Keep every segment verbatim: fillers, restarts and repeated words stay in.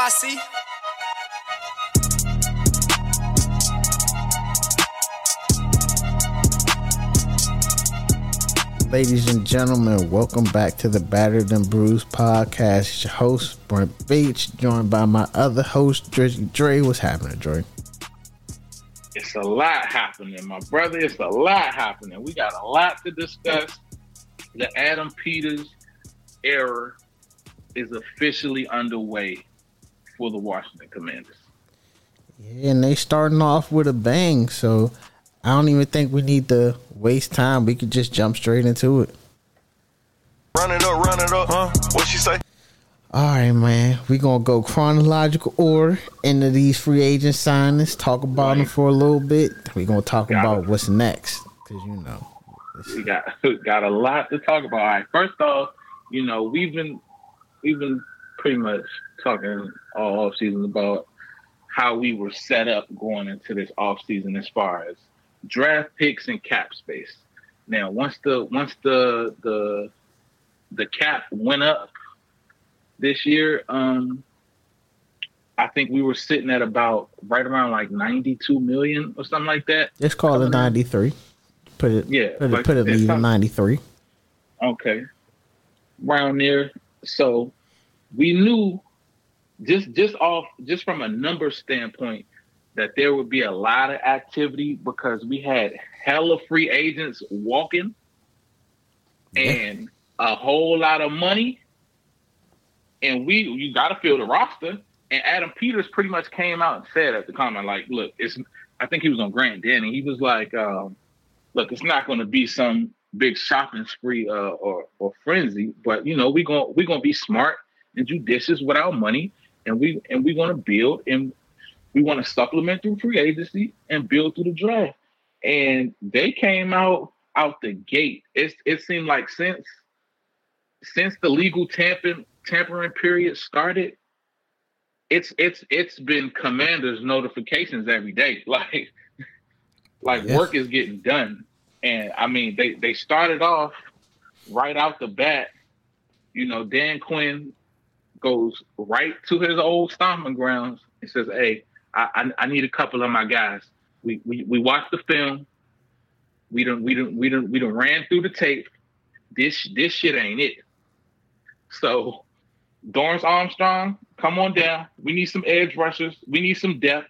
Posse. Ladies and gentlemen, welcome back to the Battered and Bruised podcast. It's your host, Brent Beach, joined by my other host, Drizzy Dre. What's happening, Dre? It's a lot happening, my brother. It's a lot happening. We got a lot to discuss. The Adam Peters era is officially underway for the Washington Commanders. Yeah, and they starting off with a bang, so I don't even think we need to waste time. We could just jump straight into it. Run it up, run it up, huh? What she say? All right, man. We're going to go chronological order into these free agent signings, talk about Right. them for a little bit. We're going to talk Got about it. what's next, because, you know. We got got a lot to talk about. All right, first off, you know, we've been we've been pretty much talking all off season about how we were set up going into this off season as far as draft picks and cap space. Now, once the once the the the cap went up this year, um, I think we were sitting at about right around like ninety-two million or something like that. Let's call it ninety-three. Put it, Yeah, put it, like, put it it's even something- ninety-three. Okay, around there. So we knew just just off just from a number standpoint that there would be a lot of activity because we had hella free agents walking and a whole lot of money, and we you got to fill the roster. And Adam Peters pretty much came out and said at the comment like, "Look, it's." I think he was on Grant Danny. He was like, um, "Look, it's not going to be some big shopping spree uh, or or frenzy, but you know we going we gonna be smart and judicious with our money, and we and we want to build and we want to supplement through free agency and build through the draft." And they came out out the gate. It it seemed like since since the legal tampering tampering period started, it's it's it's been Commanders notifications every day. Like like Yes. work is getting done. And I mean they, they started off right out the bat. You know, Dan Quinn goes right to his old stomping grounds and says, "Hey, I I, I need a couple of my guys. We we we watched the film. We don't we don't we don't we don't ran through the tape. This this shit ain't it." So Dorrance Armstrong, come on down. We need some edge rushers. We need some depth.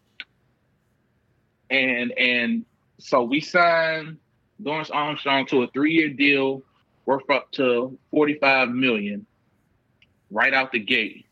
And and so we signed Dorrance Armstrong to a three-year deal worth up to forty-five million dollars right out the gate.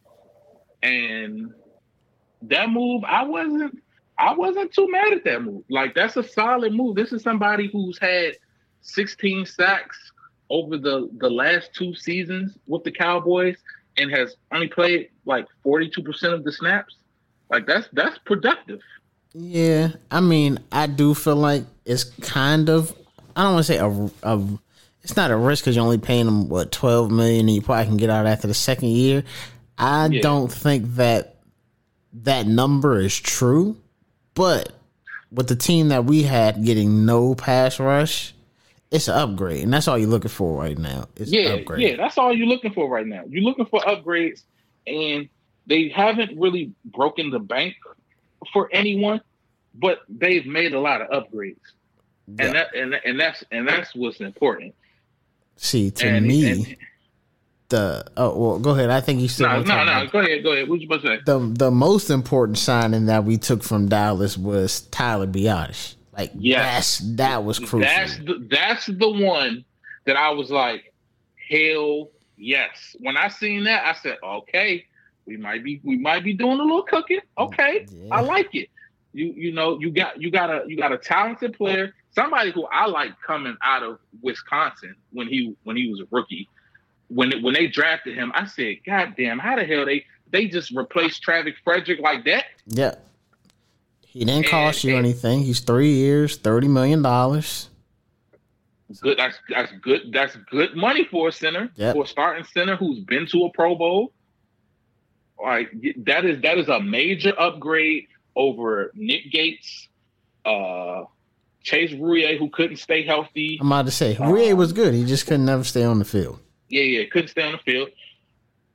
And that move, I wasn't I wasn't too mad at that move. Like, that's a solid move. This is somebody who's had sixteen sacks over the, the last two seasons with the Cowboys and has only played like forty-two percent of the snaps. Like, that's that's productive. Yeah, I mean, I do feel like it's kind of, I don't want to say a, a it's not a risk because you're only paying them, what, twelve million dollars and you probably can get out after the second year. I Yeah. don't think that that number is true, but with the team that we had getting no pass rush, it's an upgrade, and that's all you're looking for right now. It's Yeah, an upgrade. yeah, that's all you're looking for right now. You're looking for upgrades, and they haven't really broken the bank for anyone, but they've made a lot of upgrades, Yeah. and that and and that's and that's what's important. See, to And- me, and- the oh well, go ahead. I think you still No, want to no, talk no. about- Go ahead, go ahead. What you about to say? the the most important signing that we took from Dallas was Tyler Biadasz. Like, Yes. that's that was crucial. That's the, that's the one that I was like, hell yes. When I seen that, I said, okay, we might be we might be doing a little cooking. Okay, Yeah. I like it. You you know you got you got a you got a talented player, somebody who I like coming out of Wisconsin when he when he was a rookie. When when they drafted him, I said, God damn, how the hell they they just replaced Travis Frederick like that? Yeah. He didn't cost And- you and- anything. He's three years, thirty million dollars. Good. That's that's good. That's good money for a center, Yep. for a starting center who's been to a Pro Bowl. Like, that is that is a major upgrade over Nick Gates, uh, Chase Rouillet, who couldn't stay healthy. I'm about to say, Rie was good. He just couldn't never stay on the field. Yeah, yeah, couldn't stay on the field.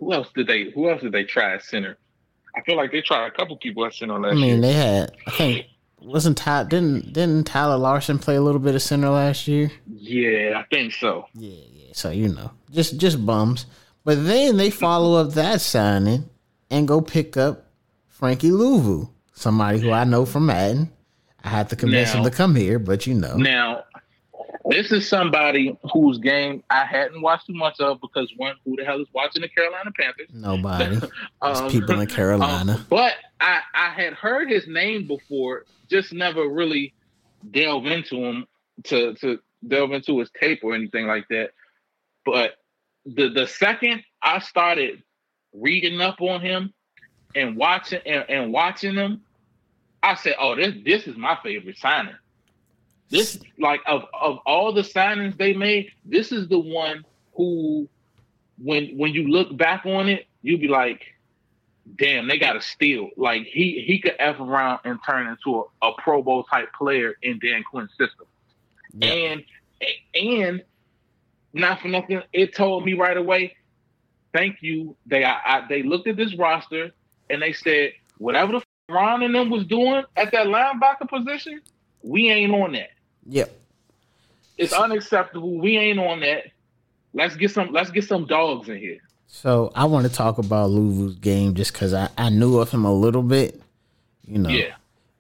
who else did they? Who else did they try at center? I feel like they tried a couple people at center last I mean, year. they had. I think wasn't Ty, didn't didn't Tyler Larson play a little bit of center last year? Yeah, I think so. Yeah, yeah. So you know, just just bums. But then they follow up that signing and go pick up Frankie Louvu, somebody who I know from Madden. I had to convince now, him to come here, but you know. Now, this is somebody whose game I hadn't watched too much of because one, who the hell is watching the Carolina Panthers? Nobody. um, There's people in Carolina. Um, but I, I had heard his name before, just never really delve into him to, to delve into his tape or anything like that. But the the second I started reading up on him and watching and, and watching him, I said, "Oh, this this is my favorite signing. This like of of all the signings they made, this is the one who, when when you look back on it, you be like, damn, they got a steal. Like he he could f around and turn into a, a Pro Bowl type player in Dan Quinn's system, yeah. and and not for nothing, it told me right away, thank you. They I, I, they looked at this roster and they said, whatever the f- Ron and them was doing at that linebacker position, we ain't on that. Yep. It's unacceptable. We ain't on that. Let's get some let's get some dogs in here. So I want to talk about Louvu's game just because I, I knew of him a little bit. You know. Yeah.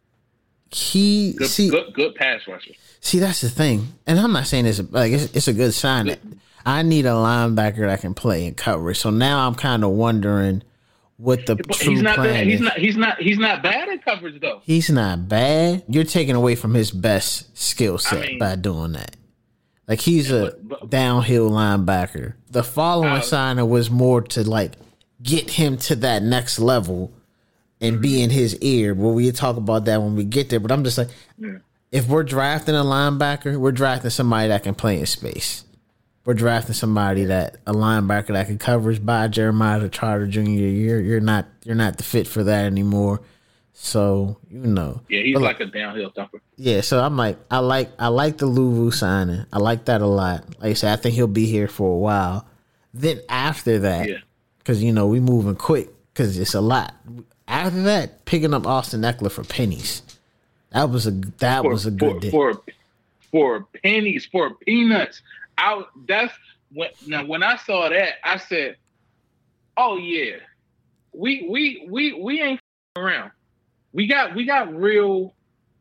He good, see good good pass rusher. See, that's the thing. And I'm not saying it's like it's, it's a good sign. I need a linebacker that can play in coverage. So now I'm kind of wondering what the but true he's not plan bad. He's is. not he's not he's not bad at coverage though. He's not bad. You're taking away from his best skill set I mean, by doing that. Like he's yeah, a but, but, downhill linebacker. The following uh, signing was more to like get him to that next level and be in his ear. But we'll talk about that when we get there. But I'm just like, yeah. if we're drafting a linebacker, we're drafting somebody that can play in space. We're drafting somebody that a linebacker that can coverage by Jeremiah Trotter Junior You're you're not you're not the fit for that anymore. So you know, yeah, he's but like a downhill thumper. Yeah, so I'm like, I like I like the Louvu signing. I like that a lot. Like I said, I think he'll be here for a while. Then after that, because yeah. you know we moving quick because it's a lot. After that, picking up Austin Eckler for pennies. That was a that for, was a good for, deal. for for pennies, for peanuts. I that's when now when I saw that, I said, "Oh yeah, we we we we ain't around. We got we got real,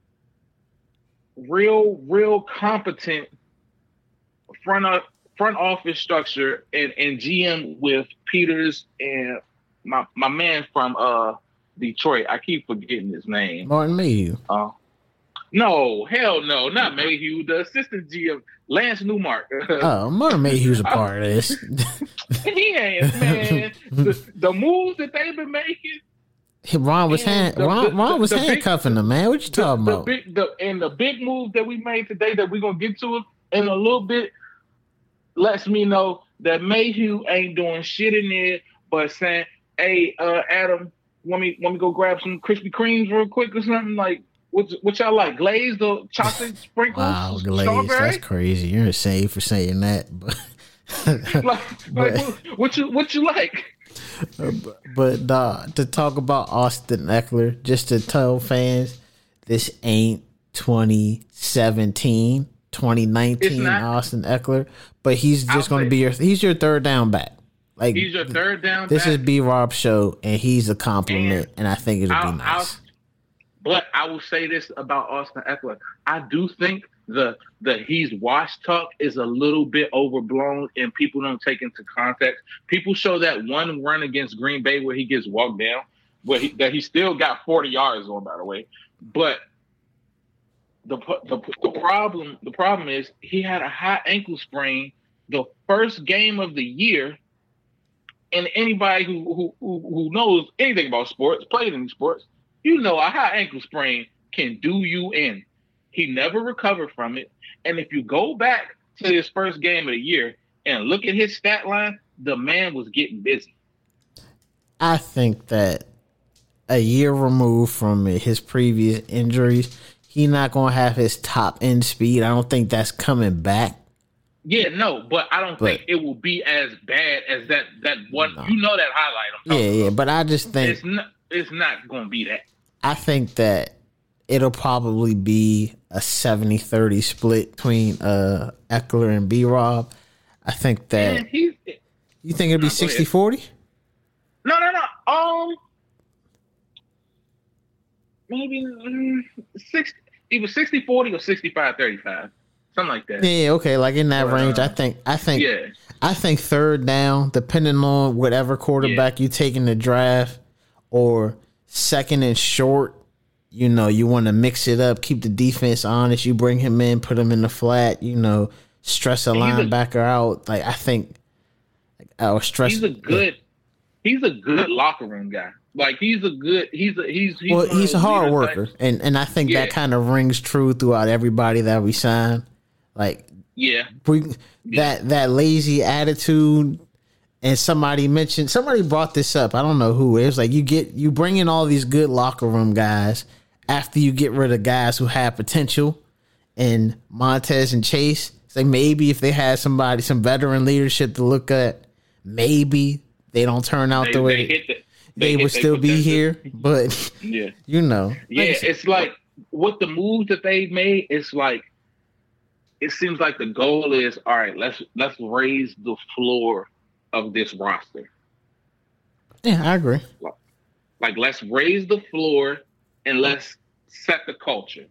real, real competent front of, front office structure and, and G M with Peters and my my man from uh Detroit. I keep forgetting his name. Martin Mayhew. Uh, no, hell no, not Mayhew. The assistant G M, Lance Newmark. Oh, Martin Mayhew's a part of this. He ain't, man. The, the moves that they've been making. Ron was hand, the, Ron, the, Ron was the handcuffing big, him, man. What you the, talking the about? Big, the, and the big move that we made today that we're gonna get to it in a little bit lets me know that Mayhew ain't doing shit in there, but saying, "Hey, uh, Adam, want me want me go grab some Krispy Kremes real quick or something like." What, what y'all like? Glazed or chocolate sprinkles? Wow, glazed. Strawberry? That's crazy. You're insane for saying that. But, like, but, like what, what you what you like? But, but nah, to talk about Austin Eckler, just to tell fans, this ain't twenty seventeen, twenty nineteen Austin Eckler, but he's just going to be your he's your third down back. Like he's your third down. This back. is B Rob's show, and he's a compliment, and, and I think it'll I'll, be nice. I'll, But I will say this about Austin Eckler. I do think the the he's washed talk is a little bit overblown and people don't take into context. People show that one run against Green Bay where he gets walked down, where he, that he still got forty yards on, by the way. But the, the the problem the problem is he had a high ankle sprain the first game of the year. And anybody who who who knows anything about sports, played in sports, you know a high ankle sprain can do you in. He never recovered from it. And if you go back to his first game of the year and look at his stat line, the man was getting busy. I think that a year removed from his previous injuries, he's not going to have his top end speed. I don't think that's coming back. Yeah, no, but I don't But- think it will be as bad as that that one. No. You know that highlight. I'm Yeah, talking yeah. about. But I just think It's not. It's not going to be that. I think that it'll probably be a seventy thirty split between uh, Eckler and B-Rob. I think that Man, he's you think it'll be Nah, go sixty ahead. forty? no, no, no. Um, maybe mm, six. Either sixty forty or sixty-five thirty-five, something like that. Yeah, okay, like in that Uh, range. I think I think Yeah, I think third down, depending on whatever quarterback you take in the draft, or second and short, you know, you want to mix it up, keep the defense honest. You bring him in, put him in the flat, you know, stress a He's a- linebacker out. Like I think, or stress. he's a good. He's a good locker room guy. Like he's a good. He's a he's. he's Well, one of he's a those hard leader worker, types. and and I think Yeah. that kind of rings true throughout everybody that we sign. Like Yeah, we, that that lazy attitude. And somebody mentioned, somebody brought this up. I don't know who it was. Like you get, you bring in all these good locker room guys after you get rid of guys who have potential, and Montez and Chase. It's like maybe if they had somebody, some veteran leadership to look at, maybe they don't turn out they, the way they they, hit the, they hit would their still be potential. here. But Yeah, you know, like yeah. I said, It's like what the moves that they made. It's like it seems like the goal is all right. Let's let's raise the floor of this roster. yeah, I agree. Like let's raise the floor and let's set the culture.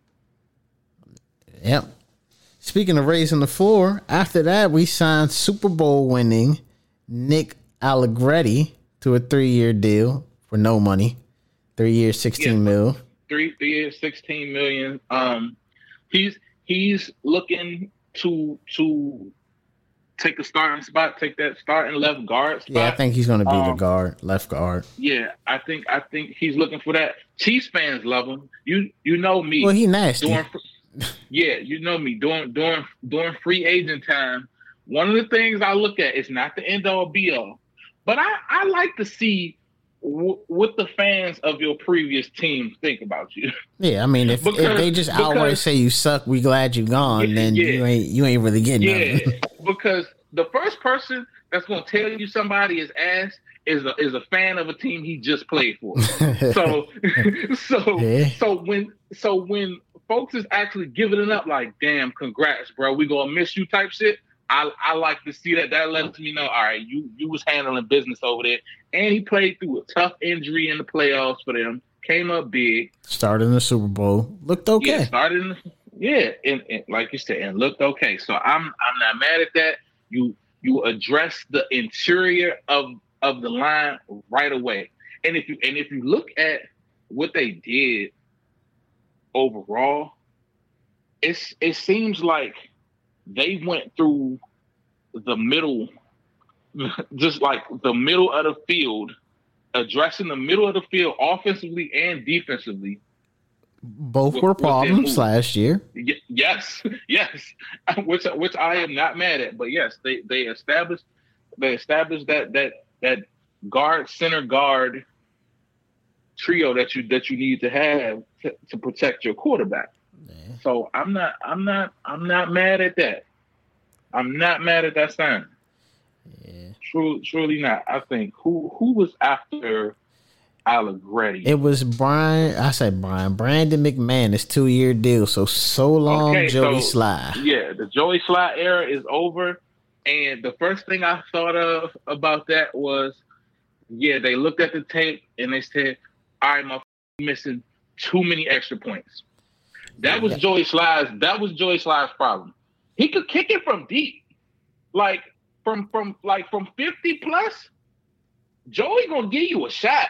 Yep. Speaking of raising the floor, after that we signed Super Bowl winning Nick Allegretti to a three year deal for no money, three years, sixteen Yeah. mil. Three three years, sixteen million. Um, he's he's looking to to take a starting spot, take that starting left guard spot. Yeah, I think he's going to be the Um, guard, left guard. Yeah, I think I think he's looking for that. Chiefs fans love him. You you know me. Well, he nasty. During, yeah, you know me. During during during free agent time, one of the things I look at is not the end all be all, but I I like to see w- what the fans of your previous team think about you. Yeah, I mean, if, if Because- they just outright because- say you suck, we glad you gone, Yeah, then yeah. you ain't you ain't really getting Yeah, nothing. because the first person that's gonna tell you somebody is ass is a is a fan of a team he just played for. So so Yeah. so when so when folks is actually giving it up like, damn, congrats, bro, we gonna miss you type shit. I, I like to see that. That lets me know, all right, you you was handling business over there. And he played through a tough injury in the playoffs for them. Came up big. Started in the Super Bowl, looked Yeah, okay. started in the, yeah, and, and like you said, and looked okay. So I'm I'm not mad at that. You you address the interior of of the line right away. And if you and if you look at what they did overall, it's it seems like they went through the middle, just like the middle of the field, addressing the middle of the field offensively and defensively. Both With- were with their problems moves. last year. Y- yes, yes, which which I am not mad at. But yes, they they established they established that that that guard center guard trio that you that you need to have to, to protect your quarterback. So I'm not I'm not I'm not mad at that. I'm not mad at that sign. Yeah. Truly, truly not. I think who who was after Allegretti? It was Brian. I said Brian. Brandon McManus, two year deal. So so long, Okay, Joey so- Sly. Yeah, the Joey Slye era is over. And the first thing I thought of about that was, yeah, they looked at the tape and they said, all right, my missing too many extra points. That was Yeah. Joey Slye's, that was Joey Slye's problem. He could kick it from deep. Like from from like from fifty plus, Joey gonna give you a shot.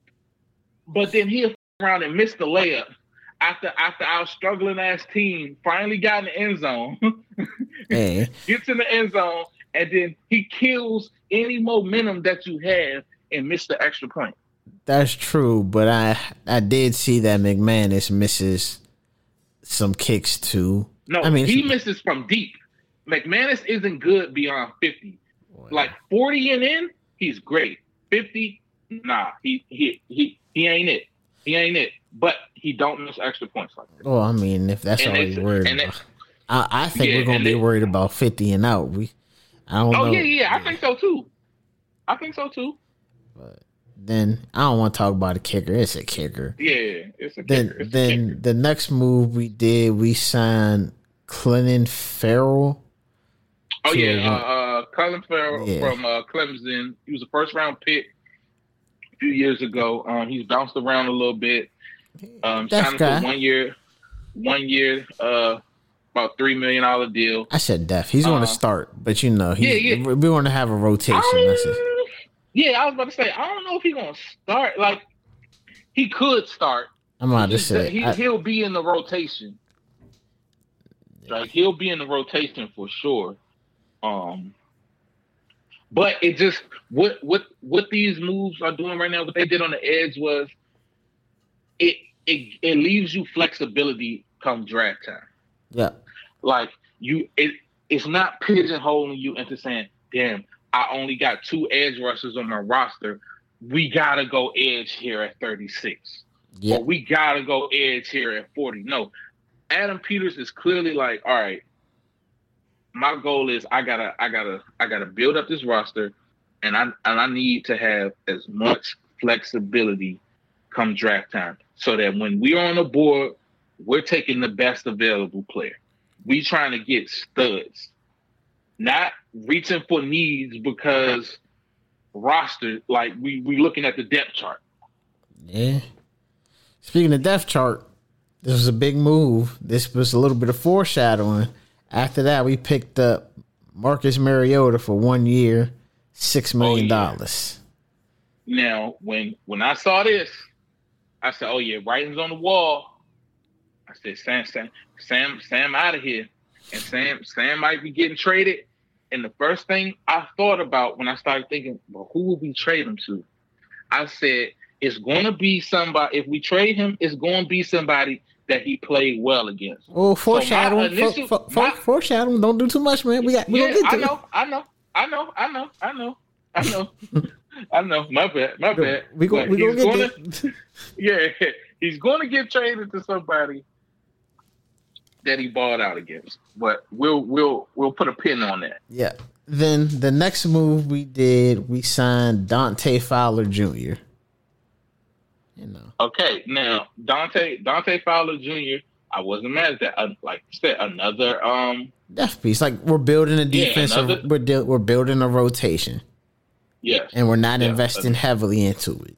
But then he'll f- around and miss the layup after after our struggling ass team finally got in the end zone. Hey, Gets in the end zone, and then he kills any momentum that you have and miss the extra point. that's true. But I I did see that McManus misses some kicks too. No, I mean, he it's- misses from deep. McManus isn't good beyond fifty. Like forty and in, he's great. fifty, nah, he he he he ain't it. He ain't it. But he don't miss extra points like that. Well, I mean, if that's And all they- you're worried and they- about. I, I think Yeah, we're gonna and be they- worried about fifty and out. We, I don't Oh know. yeah, yeah, I think so too. I think so too. Then I don't want to talk about a kicker. It's a kicker. Yeah, it's a Then kicker. It's a then kicker. the next move we did, we signed Clinton Farrell. Oh to yeah, a uh, one- uh, Colin Farrell Yeah. from uh, Clemson. He was a first round pick a few years ago. Um, he's bounced around a little bit. Um, That signed guy. for one year, one year, uh, about three million dollar deal. I said def. He's going Uh, to start, but you know, he, yeah, yeah. we want to have a rotation. That's it. Um, yeah, I was about to say I don't know if he's gonna start. Like he could start. I'm about to He's- say. he, I- he'll be in the rotation. Like he'll be in the rotation for sure. Um, but it just what what what these moves are doing right now. What they did on the edge was it it it leaves you flexibility come draft time. yeah. Like you, it it's not pigeonholing you into saying, "Damn, I only got two edge rushers on my roster. We gotta go edge here at thirty-six, Yeah. or we gotta go edge here at forty." No, Adam Peters is clearly like, "All right, my goal is I gotta, I gotta, I gotta build up this roster, and I and I need to have as much flexibility come draft time, so that when we're on the board, we're taking the best available player. We trying to get studs, not reaching for needs because roster, like we we looking at the depth chart." Yeah. Speaking of depth chart, this was a big move. This was a little bit of foreshadowing. After that, we picked up Marcus Mariota for one year, six million dollars. Now, when when I saw this, I said, "Oh yeah, writing's on the wall." I said, "Sam, Sam, Sam, Sam, out of here," and Sam, Sam might be getting traded. And the first thing I thought about when I started thinking, "Well, who would we trade him to?" I said, "It's going to be somebody. If we trade him, it's going to be somebody that he played well against." Oh, foreshadowing. So my initial- for, for, my- foreshadowing. Don't do too much, man. We got. We Yeah, gonna get I to know, I know, I know, I know, I know, I know, I know. My bad, my it. bad. We go. But We gonna he's get gonna- there. Yeah, he's going to get traded to somebody that he balled out against. But we'll we'll we'll put a pin on that. Yeah. Then the next move we did, we signed Dante Fowler Junior You know. Okay, now Dante Dante Fowler Junior I wasn't mad at that. Uh, like you said, another um Def piece. Like we're building a Yeah, defensive. another- we're de- we're building a rotation, yes, and we're not Yeah, investing heavily into it.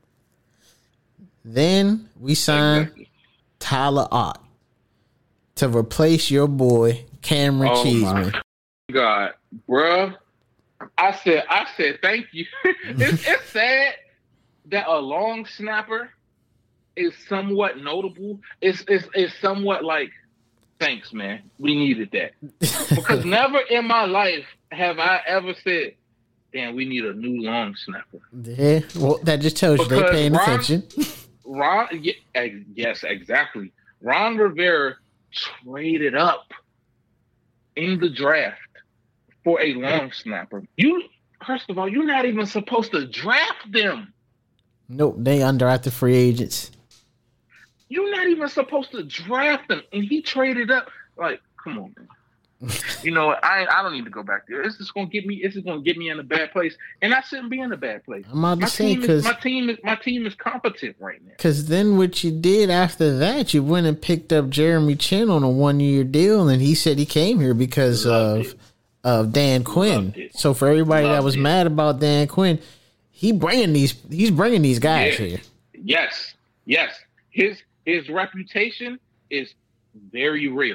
Then we signed exactly. Tyler Ott to replace your boy Cameron Oh Cheeseman. my God, bruh. I said, I said, thank you. it's, it's sad that a long snapper is somewhat notable. It's, it's, it's somewhat like, thanks, man. We needed that. Because never in my life have I ever said, damn, we need a new long snapper. Yeah, well, that just tells you they Because paying Ron- attention. Ron, yeah, ex- yes, exactly. Ron Rivera traded up in the draft for a long snapper. You, first of all, you're not even supposed to draft them. Nope, they undrafted free agents. You're not even supposed to draft them, and he traded up. Like, come on, man. You know what? I I don't need to go back there. This is gonna get me. This is gonna get me in a bad place, and I shouldn't be in a bad place. I'm about to My say team, is, because my team is my team is competent right now. because then what you did after that, you went and picked up Jeremy Chin on a one year deal, and he said he came here because Loved of it. of Dan Quinn. Loved it. So for everybody that Loved was it. mad about Dan Quinn, he bringing these he's bringing these guys Yeah. here. Yes, yes. His his reputation is very real.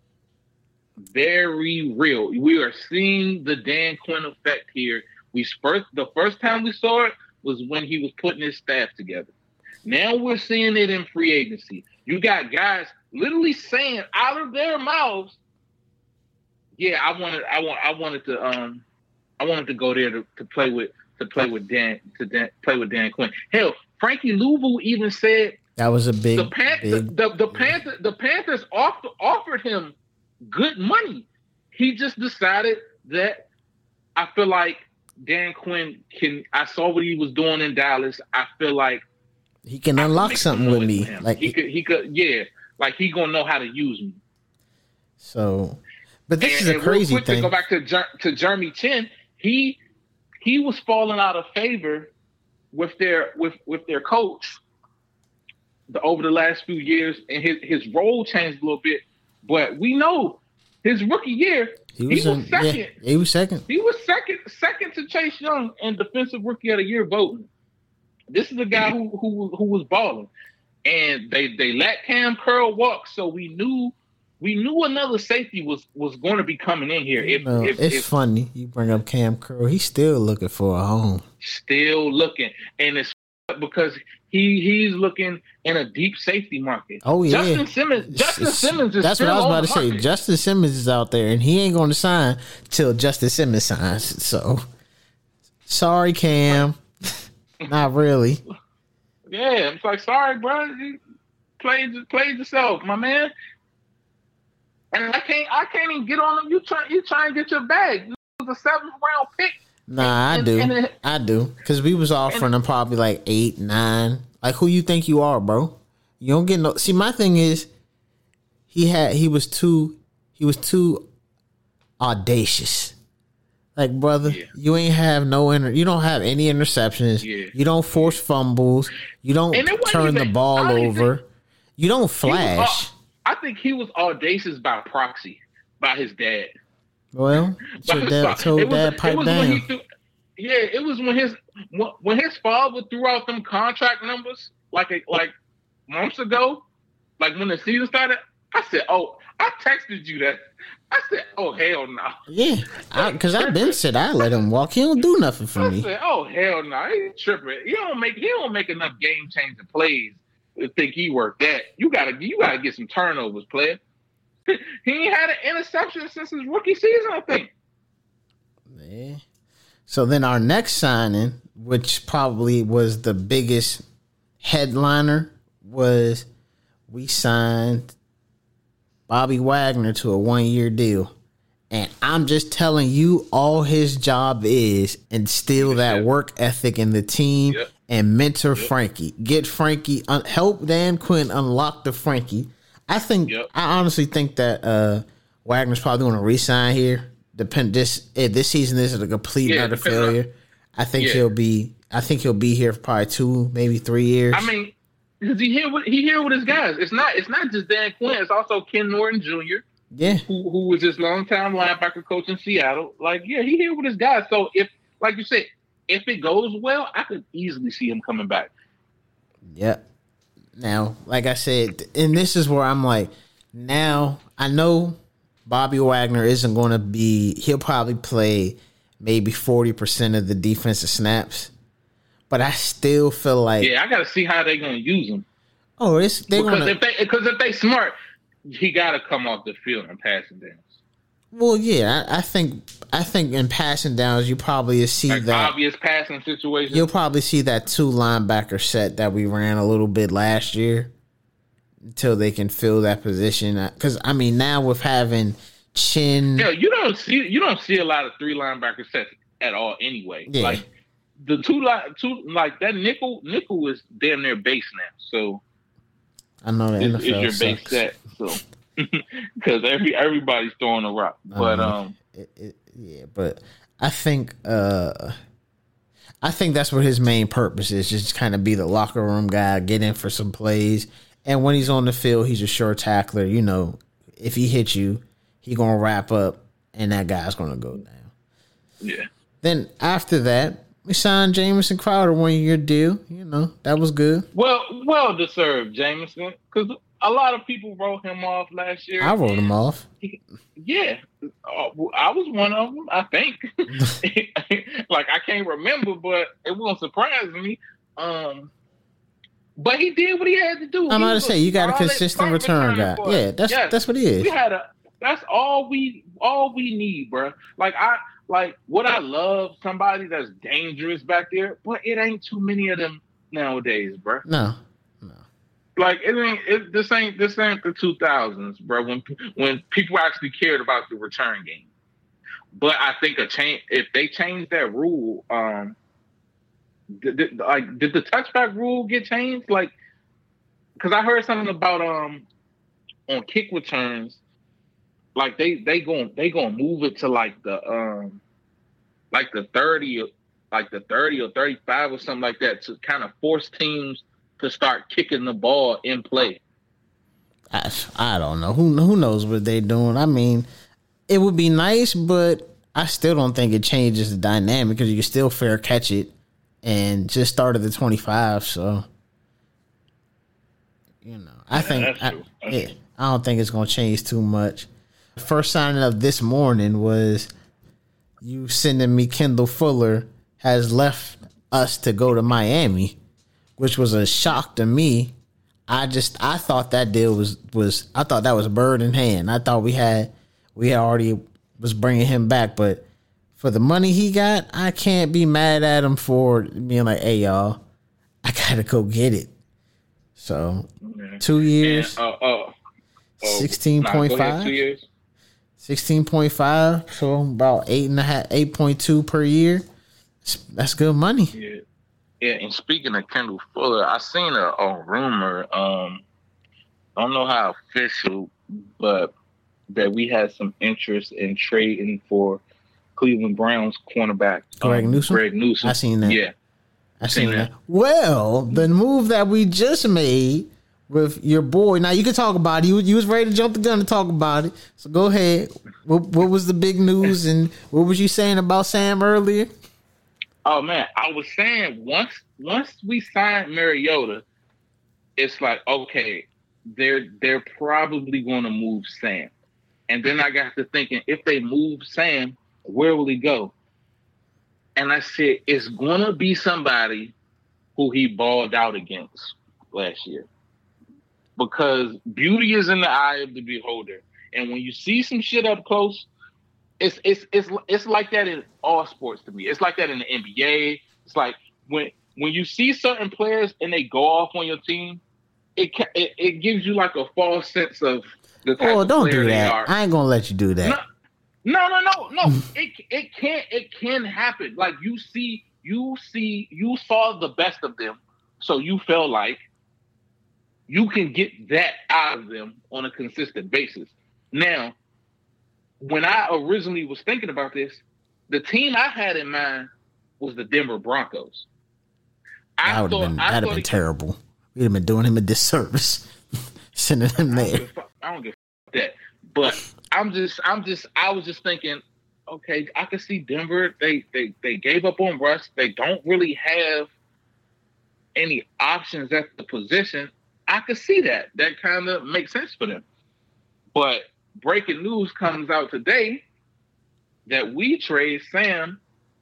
Very real. We are seeing the Dan Quinn effect here. We first the first time we saw it was when he was putting his staff together. Now we're seeing it in free agency. You got guys literally saying out of their mouths, "Yeah, I wanted, I want, I wanted to, um, I wanted to go there to, to play with, to play with Dan, to Dan, play with Dan Quinn." Hell, Frankie Louvu even said That was a big, the Pan- big the, the, the Panthers, the Panthers offered offered him good money. He just decided that I feel like Dan Quinn can. I saw what he was doing in Dallas. I feel like he can I can unlock make something some with noise me. with him. Like he could, he could, yeah, like he gonna know how to use me. so, But this and, is a and real crazy quick, thing. To go back to Jer- to Jeremy Chin, he he was falling out of favor with their with with their coach the, over the last few years, and his his role changed a little bit. But we know his rookie year, He was, he was in, second. Yeah, he was second. He was second second to Chase Young in defensive rookie of the year voting. This is a guy who who who was balling, and they they let Cam Curl walk, so we knew we knew another safety was was going to be coming in here. If, No, if it's if funny you bring up Cam Curl. He's still looking for a home. still looking, and it's because he he's looking in a deep safety market. Oh yeah, Justin Simmons. Justin It's- Simmons is That's still what I was on about the to say. market. Justin Simmons is out there, and he ain't going to sign till Justin Simmons signs. So, sorry, Cam. Not really. Yeah, it's like, sorry, bro. You played played yourself, my man. And I can't I can't even get on him. You try you try and get your bag. You was a seventh round pick. Nah, I And- do. and it- I do. Because we was offering him probably like eight, nine. Like, who you think you are, bro? You don't get no. See, my thing is, he had he was too he was too audacious. Like, brother, Yeah. you ain't have no inter. You don't have any interceptions. Yeah. You don't force fumbles. You don't And it wasn't turn the even- ball I don't even over. You don't He was flash. au- I think he was audacious by proxy, by his dad. Well, By your his dad fa- told it was- dad it pipe was when he down. threw- yeah, it was when his when when his father threw out them contract numbers like a, like months ago, like when the season started. I said, "Oh, I texted you that." I said, "Oh hell no!" Yeah, because I've been said I let him walk. He don't do nothing for I me. said, "Oh hell no!" He tripping. He don't make he don't make enough game changing plays to think he worked that. You gotta you gotta get some turnovers, player. He ain't had an interception since his rookie season, I think. Yeah. So then our next signing, which probably was the biggest headliner, was we signed Bobby Wagner to a one-year deal. And I'm just telling you, all his job is instill that Leadership. work ethic in the team Yep. and mentor Frankie. Get Frankie, un- help Dan Quinn unlock the Frankie. I think, Yep. I honestly think that uh, Wagner's probably going to re-sign here. Depend this if this season is a complete Yeah, utter depending on- failure. I think Yeah. he'll be. I think he'll be here for probably two, maybe three years. I mean, because he here with he here with his guys. It's not it's not just Dan Quinn. It's also Ken Norton Junior, yeah, who who was his longtime linebacker coach in Seattle. Like, yeah, he here with his guys. So if, like you said, if it goes well, I could easily see him coming back. Yep. Now, like I said, and this is where I'm like, now I know Bobby Wagner isn't going to be. He'll probably play maybe forty percent of the defensive snaps, but I still feel like, Yeah, I got to see how they're going to use him. oh, it's they're Because going if to. they because if they smart, he got to come off the field and passing downs. Well, yeah, I, I think I think in passing downs you probably see Like that. obvious passing situations. You'll probably see that two linebacker set that we ran a little bit last year until they can fill that position. Because I mean, now with having Chin, Yeah, you don't see you don't see a lot of three linebacker sets at all anyway. Yeah. Like the two line two like that nickel nickel is damn near base now. So I know the is, N F is L your base sucks. set. So because every everybody's throwing a rock. But mean, um It, it, yeah, but I think uh, I think that's what his main purpose is, just kind of be the locker room guy, get in for some plays, and when he's on the field, he's a sure tackler. You know, if he hits you, he gonna wrap up, and that guy's gonna go down. yeah. Then after that, we signed Jamison Crowder one year deal. You know, that was good. Well well deserved, Jameson, because a lot of people wrote him off last year. I wrote him off. Yeah, uh, I was one of them. I think. Like I can't remember, but it won't surprise me. Um, but he did what he had to do. I'm He about to was say you got a solid consistent punt return guy. returner for us. Yeah, that's Yes. that's what he is. We had a. That's all we all we need, bro. Like I like what I love somebody that's dangerous back there, but it ain't too many of them nowadays, bro. No, Like it ain't it, this ain't this ain't the two thousands, bro. When when people actually cared about the return game. But I think a change if they change that rule, um, did, did, like did the touchback rule get changed? Like, because I heard something about um on kick returns, like they they going they gonna move it to like the um like the thirty like the thirty or thirty-five or something like that to kind of force teams to start kicking the ball in play. I, I don't know. Who who knows what they're doing? I mean, it would be nice, but I still don't think it changes the dynamic because you can still fair catch it and just start at the twenty-five. So, you know, I Yeah, think that's I, true. That's yeah, true. I don't think it's going to change too much. First signing up this morning was you sending me Kendall Fuller has left us to go to Miami, which was a shock to me. I just I thought that deal was was I thought that was bird in hand. I thought we had we had already was bringing him back, but for the money he got, I can't be mad at him for being like, "Hey y'all, I gotta go get it." So Yeah. two years, And, uh, uh, oh, sixteen nah, go point ahead, five. Two years. Sixteen point five, so about eight and a half, eight point two per year. That's, that's good money. Yeah. Yeah, and speaking of Kendall Fuller, I seen a, a rumor. Um, I don't know how official, but that we had some interest in trading for Cleveland Browns cornerback Greg um, Newsome? Greg Newsome. I seen that. Yeah, I seen Seen that. that. Well, the move that we just made with your boy. Now you can talk about it. You, you was ready to jump the gun to talk about it. So go ahead. What, what was the big news and what was you saying about Sam earlier? Oh man, I was saying once once we signed Mariota, it's like okay, they're they're probably going to move Sam, and then I got to thinking if they move Sam, where will he go? And I said it's going to be somebody who he balled out against last year, because beauty is in the eye of the beholder, and when you see some shit up close. It's it's it's it's like that in all sports to me. It's like that in the N B A. It's like when when you see certain players and they go off on your team, it ca- it, it gives you like a false sense of the type Oh, of don't player do they that. are. I ain't gonna let you do that. No, no, no, no, no. it it can't it can happen. Like you see you see you saw the best of them, so you felt like you can get that out of them on a consistent basis. Now. When I originally was thinking about this, the team I had in mind was the Denver Broncos. I That would have thought- been I that'd have thought been it- terrible. We'd have been doing him a disservice, sending him I don't there. give a fuck- I don't give a fuck that. But I'm just, I'm just, I was just thinking, okay, I can see Denver. They, they, they gave up on Russ. They don't really have any options at the position. I could see that. That kind of makes sense for them. But breaking news comes out today that we trade Sam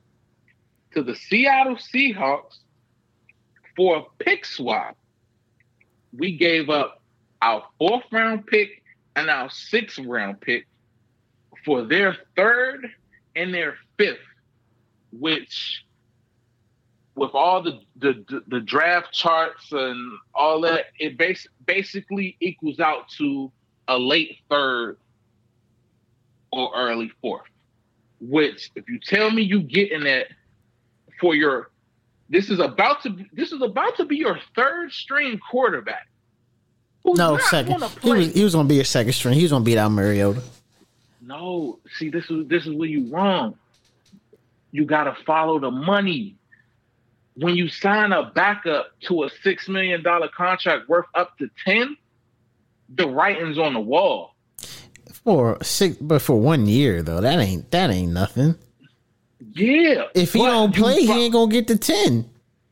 to the Seattle Seahawks for a pick swap. We gave up our fourth round pick and our sixth round pick for their third and their fifth, which with all the the, the draft charts and all that, it bas- basically equals out to a late third or early fourth. Which, if you tell me you getting that for your, this is about to be, this is about to be your third string quarterback. who's No, not second. gonna He play. was he was gonna be a second string. He was gonna beat out Mariota. No, see, this is this is where you wrong. You gotta follow the money. When you sign a backup to a six million dollar contract worth up to ten, the writing's on the wall. For six, but for one year though, that ain't that ain't nothing. Yeah. If he but don't you play, fo- he ain't gonna get the ten.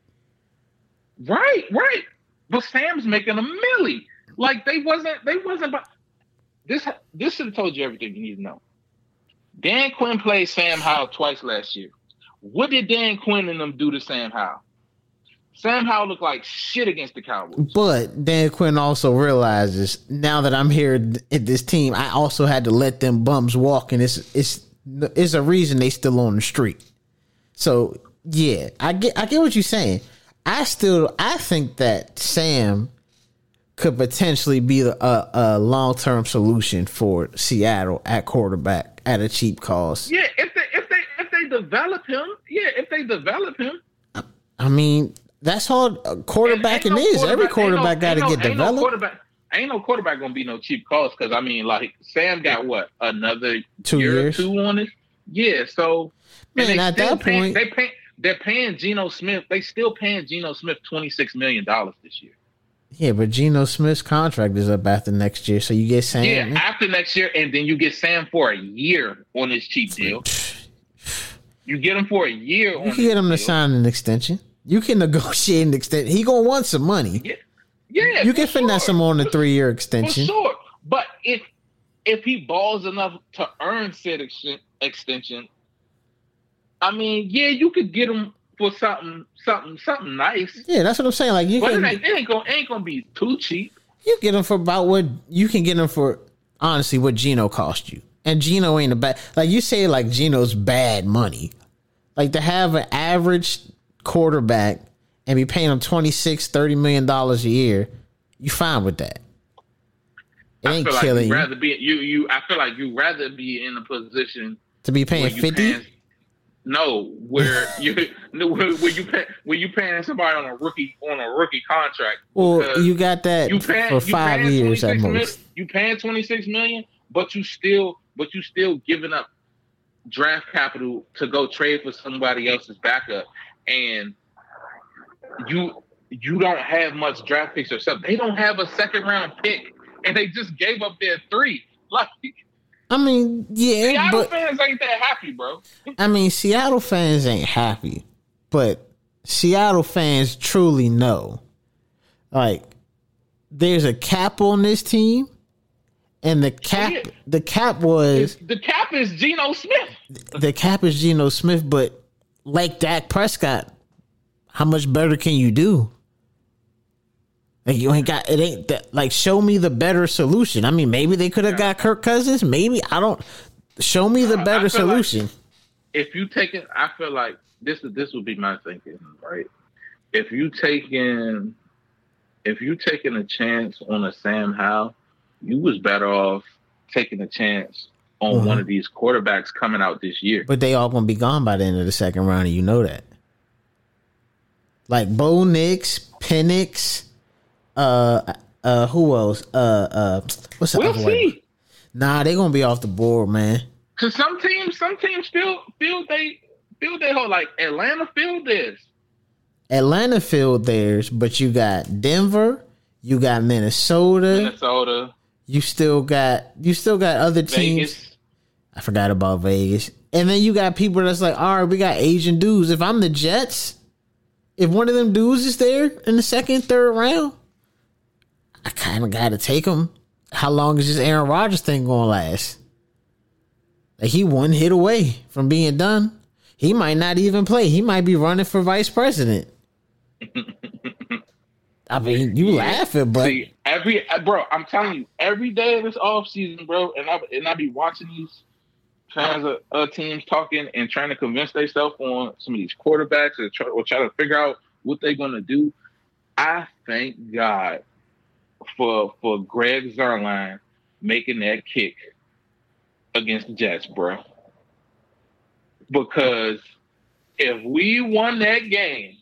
Right, right. But Sam's making a milli. Like they wasn't, they wasn't. But this, this should have told you everything you need to know. Dan Quinn played Sam Howell twice last year. What did Dan Quinn and them do to Sam Howell? Sam Howell looked like shit against the Cowboys. But Dan Quinn also realizes now that I'm here at this team, I also had to let them bums walk, and it's it's it's a reason they still on the street. So yeah, I get I get what you're saying. I still I think that Sam could potentially be a, a long term solution for Seattle at quarterback at a cheap cost. Yeah, if they if they if they develop him, yeah, if they develop him. I mean, that's all quarterbacking Ain't no is. Every quarterback- ain't no- quarterback got to ain't no- get ain't no developed. quarterback- ain't no quarterback gonna be no cheap cost because I mean, like Sam got what another Two year years. or two on it. Yeah, so and Man, they at still that paying, point, they pay they're paying Geno Smith. They still paying Geno Smith twenty six million dollars this year. yeah, but Geno Smith's contract is up after next year, so you get Sam. Yeah, after next year, and then you get Sam for a year on this cheap deal. You get him for a year. You on can get him this to deal. sign an extension. You can negotiate an extension. He gonna want some money. Yeah, yeah. You can for finesse sure. him on a three year For extension. sure. But if if he balls enough to earn said ex- extension, I mean, yeah, you could get him for something, something, something nice. Yeah, that's what I'm saying. Like you But can, it ain't, it ain't gonna it ain't gonna be too cheap. you get him for about what you can get him for. Honestly, what Geno cost you, and Geno ain't a bad. Like you say, like Geno's bad money. Like to have an average quarterback and be paying him twenty-six, thirty million dollars a year, you fine with that. It I ain't feel like killing you'd you rather be you you. I feel like you rather be in a position to be where paying you fifty. paying- No, where you where where you pay, where you paying somebody on a rookie on a rookie contract. Well, because you got that you paying, for you five paying years at twenty-six mil- most. You paying twenty six million, but you still but you still giving up draft capital to go trade for somebody else's backup, and you you don't have much draft picks or something. They don't have a second round pick, and they just gave up their three. Like I mean, yeah, Seattle but fans ain't that happy, bro. I mean, Seattle fans ain't happy, but Seattle fans truly know, like, there's a cap on this team, and the cap, yeah. the cap was The cap is Geno Smith. the cap is Geno Smith, but like Dak Prescott, how much better can you do? Like you ain't got it ain't that like show me the better solution. I mean, maybe they could have got Kirk Cousins. Maybe I don't. Show me the I better feel like- solution. If you take it, I feel like this is this would be my thinking, right? If you taking if you taking a chance on a Sam Howell, you was better off taking a chance on Mhm. one of these quarterbacks coming out this year. But they all gonna be gone by the end of the second round, and you know that. Like Bo Nix, Penix, uh, uh, who else? Uh, uh, what's the We'll other one? see. Nah, they gonna be off the board, man. Cause some teams, some teams feel feel they feel they whole like Atlanta feel this. Atlanta filled theirs, but you got Denver, you got Minnesota, Minnesota, you still got you still got other teams. Vegas. I forgot about Vegas. And then you got people that's like, all right, we got Asian dudes. If I'm the Jets, if one of them dudes is there in the second, third round, I kind of got to take him. How long is this Aaron Rodgers thing going to last? Like he one hit away from being done. He might not even play. He might be running for vice president. I mean, you laughing, but See, every bro, I'm telling you, every day of this off season, bro, and I and I be watching these fans of uh, teams talking and trying to convince themselves on some of these quarterbacks or try, or try to figure out what they're gonna do. I thank God for for Greg Zuerlein making that kick against the Jets, bro. Because if we won that game,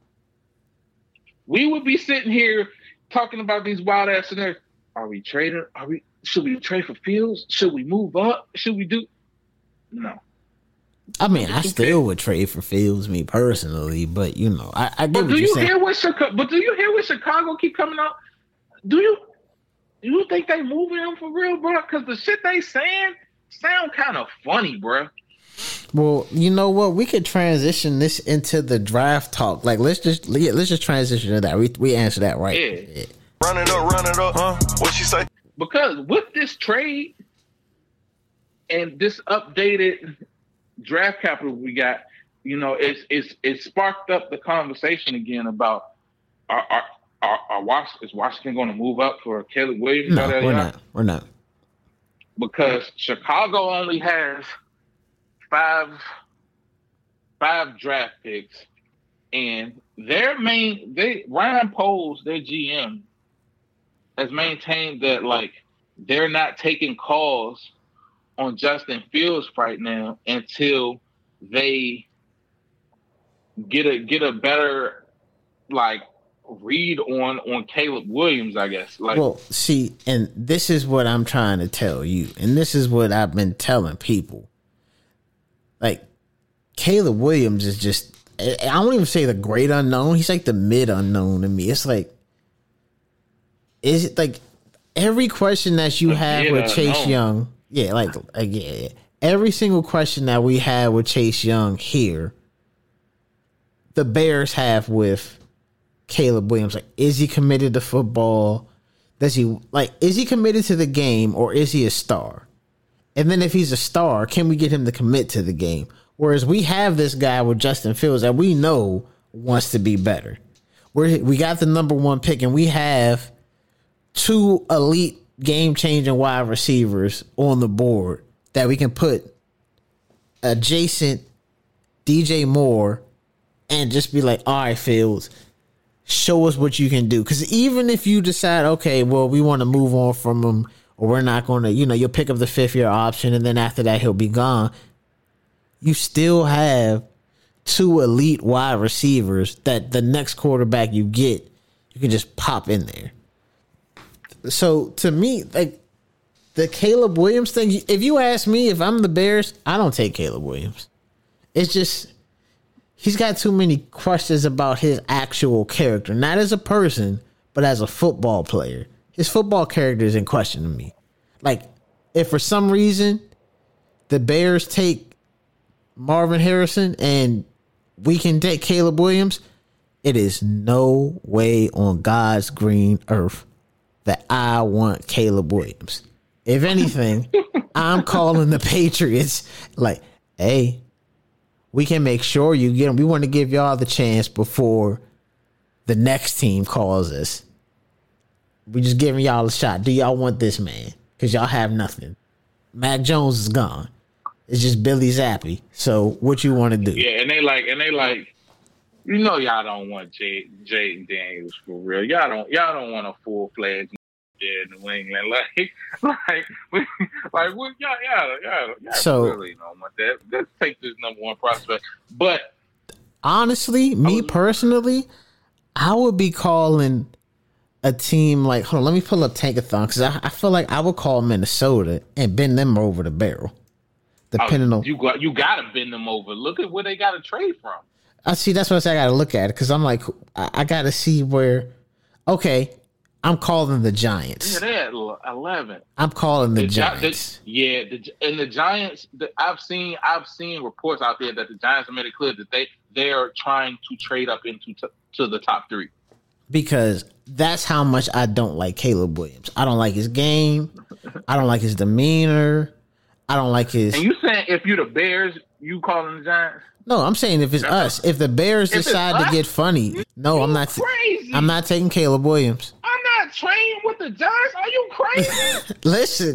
we would be sitting here talking about these wild ass scenarios. Are we trading? Are we? Should we trade for Fields? Should we move up? Should we do? No. I mean, I still would trade for Fields, me personally, but you know, I, I get But what do you're you saying. hear what Chicago? But do you hear what Chicago keep coming out? Do you? Do you think they moving him for real, bro? Because the shit they saying sound kind of funny, bro. Well, you know what? We could transition this into the draft talk. Like, let's just yeah, let's just transition to that. We we answer that right. Yeah. Run it up, run it up, huh? What she say? Because with this trade and this updated draft capital we got, you know, it's it's it sparked up the conversation again about are are are, are Was- is Washington going to move up for Caleb Williams? No, Yada, we're yada? not. We're not. Because Chicago only has five five draft picks, and their main they Ryan Poles, their G M, has maintained that like they're not taking calls on Justin Fields right now until they get a get a better like read on on Caleb Williams, I guess. Like, well, see, and this is what I'm trying to tell you, and this is what I've been telling people. Like, Caleb Williams is just, I don't even say the great unknown. He's like the mid unknown to me. It's like, is it like every question that you have with Chase Young? Yeah, like, like yeah, yeah. Every single question that we have with Chase Young here, the Bears have with Caleb Williams. Like, is he committed to football? Does he like? Is he committed to the game, or is he a star? And then if he's a star, can we get him to commit to the game? Whereas we have this guy with Justin Fields that we know wants to be better. We we got the number one pick, and we have two elite game-changing wide receivers on the board that we can put adjacent D J Moore and just be like, all right, Fields, show us what you can do. Because even if you decide, okay, well, we want to move on from him, or we're not going to, you know, you'll pick up the fifth-year option, and then after that, he'll be gone. You still have two elite wide receivers that the next quarterback you get, you can just pop in there. So, to me, like, the Caleb Williams thing, if you ask me if I'm the Bears, I don't take Caleb Williams. It's just, he's got too many questions about his actual character. Not as a person, but as a football player. His football character is in question to me. Like, if for some reason the Bears take Marvin Harrison and we can take Caleb Williams, it is no way on God's green earth that I want Caleb Williams. If anything, I'm calling the Patriots like, hey, we can make sure you get him. We want to give y'all the chance before the next team calls us. We just giving y'all a shot. Do y'all want this man? Because y'all have nothing. Mac Jones is gone. It's just Billy Zappi. So what you want to do? Yeah, and they like, and they like, you know, y'all don't want Jay, Jayden Daniels for real. Y'all don't, y'all don't want a full fledged in New England, like, like, we, like, we, y'all, y'all, y'all, y'all so, really don't want that. Let's take this number one prospect. But honestly, me was, personally, I would be calling a team like, hold on, let me pull up Tankathon, because I, I feel like I would call Minnesota and bend them over the barrel. Depending oh, on you got, you got to bend them over. Look at where they got to trade from. I see. That's what I say. I got to look at it because I'm like, I, I got to see where. Okay. I'm calling the Giants. Yeah, they're at eleven. I'm calling the, the The, Giants. yeah, the, and the Giants. The, I've seen. I've seen reports out there that the Giants have made it clear that they they are trying to trade up into t- to the top three. Because that's how much I don't like Caleb Williams. I don't like his game. I don't like his demeanor. I don't like his. And you saying if you're the Bears, you calling the Giants? No, I'm saying if it's that's us. If the Bears decide to us, get funny, no, I'm not. Crazy. I'm not taking Caleb Williams. I'm not trading with the Giants. Are you crazy? Listen,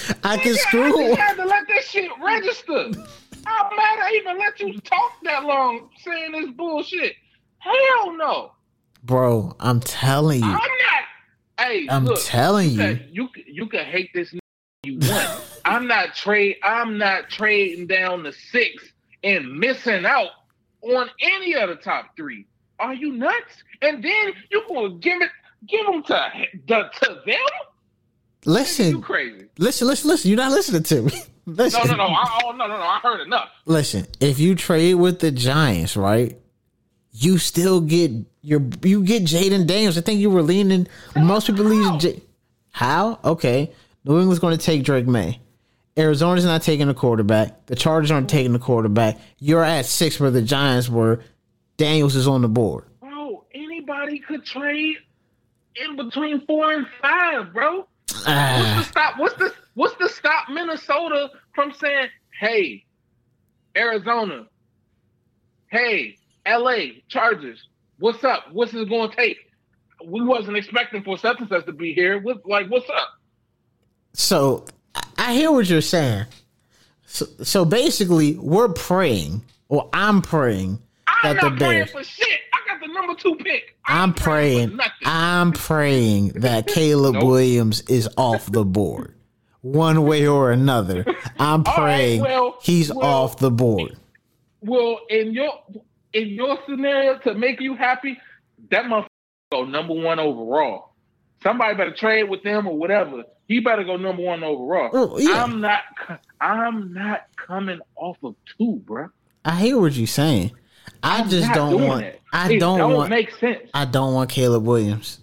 I can Nigga, screw. I just had to let that shit register. I'm mad I even let you talk that long saying this bullshit. Hell no, bro. I'm telling you. I'm not. Hey, I'm look, telling you. you. Can, you you can hate this you want. I'm not trade. I'm not trading down the six and missing out on any of the top three. Are you nuts? And then you gonna give it, give them to the to them? Listen, you crazy. Listen, listen, listen. You're not listening to me. Listen. No, no, no. I, oh, no, no, no. I heard enough. Listen, if you trade with the Giants, right, you still get your you get Jayden Daniels. I think you were leaning. Most people leave. J- How? Okay, New England's going to take Drake May. Arizona's not taking a quarterback. The Chargers aren't taking a quarterback. You're at six where the Giants were. Daniels is on the board. Bro, anybody could trade in between four and five, bro. Ah. What's the stop? What's the what's the stop Minnesota from saying, hey, Arizona, hey, L A Chargers, what's up? What's it going to take? We wasn't expecting for such and such to be here. What, like, what's up? So I hear what you're saying. So, so basically, we're praying, or I'm praying I'm that not the praying Bears. for shit. I got the number two pick. I'm praying. praying I'm praying that Caleb Nope. Williams is off the board, one way or another. I'm All right, praying well, he's well, off the board. Well, in your in your scenario, to make you happy, that motherfucker go number one overall. Somebody better trade with them or whatever. He better go number one overall. Oh, yeah. I'm not. I'm not coming off of two, bro. I hear what you're saying. I I'm just not don't doing want. it. I It don't, don't want. make sense. I don't want Caleb Williams.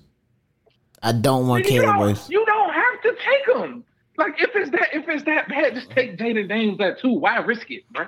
I don't want you Caleb don't, Williams. You don't have to take him. Like if it's that if it's that bad, just take Jaden Daniels at two. Why risk it, bro?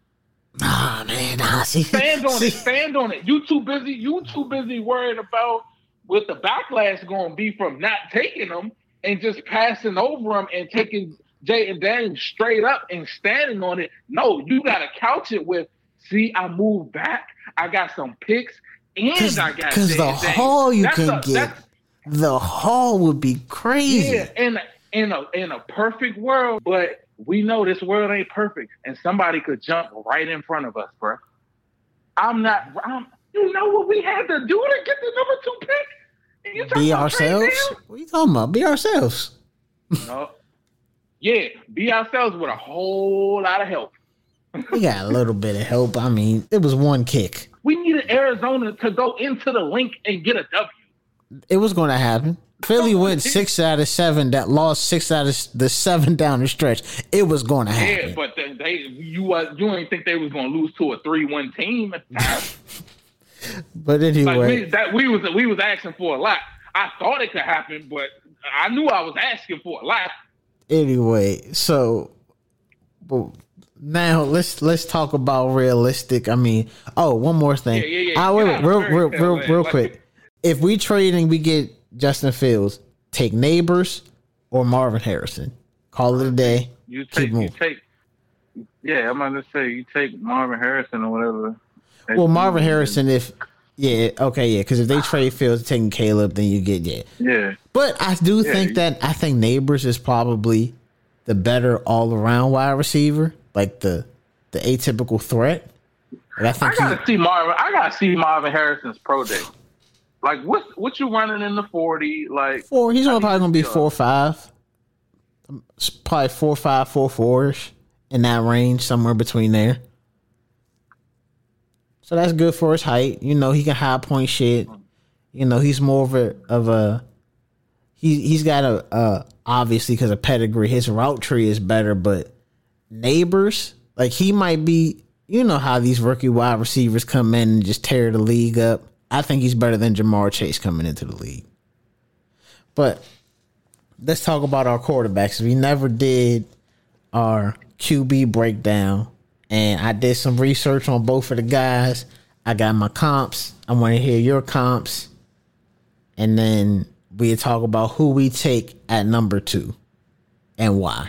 Nah, man. Nah, see, Stand on see, it. Stand on it. You too busy. You too busy worried about what the backlash going to be from not taking them and just passing over them and taking Jaden Daniels straight up and standing on it. No, you got to couch it with. See, I moved back. I got some picks, and I got because the Jaden haul you That's can a- get, that's- the haul would be crazy. Yeah, in a, in a in a perfect world, but we know this world ain't perfect, and somebody could jump right in front of us, bro. I'm not. I'm, you know what we had to do to get the number two pick? And you talking Be about ourselves. trade What are you talking about? Be ourselves. deals? No. Yeah, be ourselves with a whole lot of help. We got a little bit of help. I mean, it was one kick. We needed Arizona to go into the link and get a W. It was going to happen. Philly went six out of seven. That lost six out of the seven down the stretch. It was going to happen. Yeah, but they, they you uh, you ain't think they was going to lose to a three one team at the time. But Like anyway, we, that we was we was asking for a lot. I thought it could happen, but I knew I was asking for a lot. anyway, so but now let's let's talk about realistic. I mean, oh, one more thing. Yeah, yeah, yeah. Ah, wait, Get wait, out real, of real, fairy tale real, land. real Like- quick. If we trade and we get Justin Fields, take Neighbors or Marvin Harrison. Call it a day. You Keep take you moving. take. Yeah, I'm gonna say you take Marvin Harrison or whatever. Well, Marvin Harrison, if yeah, okay, yeah, because if they trade Fields taking Caleb, then you get yeah. Yeah, But I do Yeah, think you- that I think Neighbors is probably the better all around wide receiver, like the the atypical threat. Like I I think gotta he, see Marvin. I gotta see Marvin Harrison's pro day. Like what what you running in the forty? Like four. He's I probably need gonna be to see, four five. It's probably four five, four four ish in that range, somewhere between there. So that's good for his height. You know, he can high point shit. You know, he's more of a of a he he's got a uh obviously because of pedigree, his route tree is better, but Neighbors, like he might be, you know how these rookie wide receivers come in and just tear the league up. I think he's better than Jamar Chase coming into the league. But let's talk about our quarterbacks. We never did our Q B breakdown, and I did some research on both of the guys. I got my comps. I want to hear your comps, and then we talk about who we take at number two and why.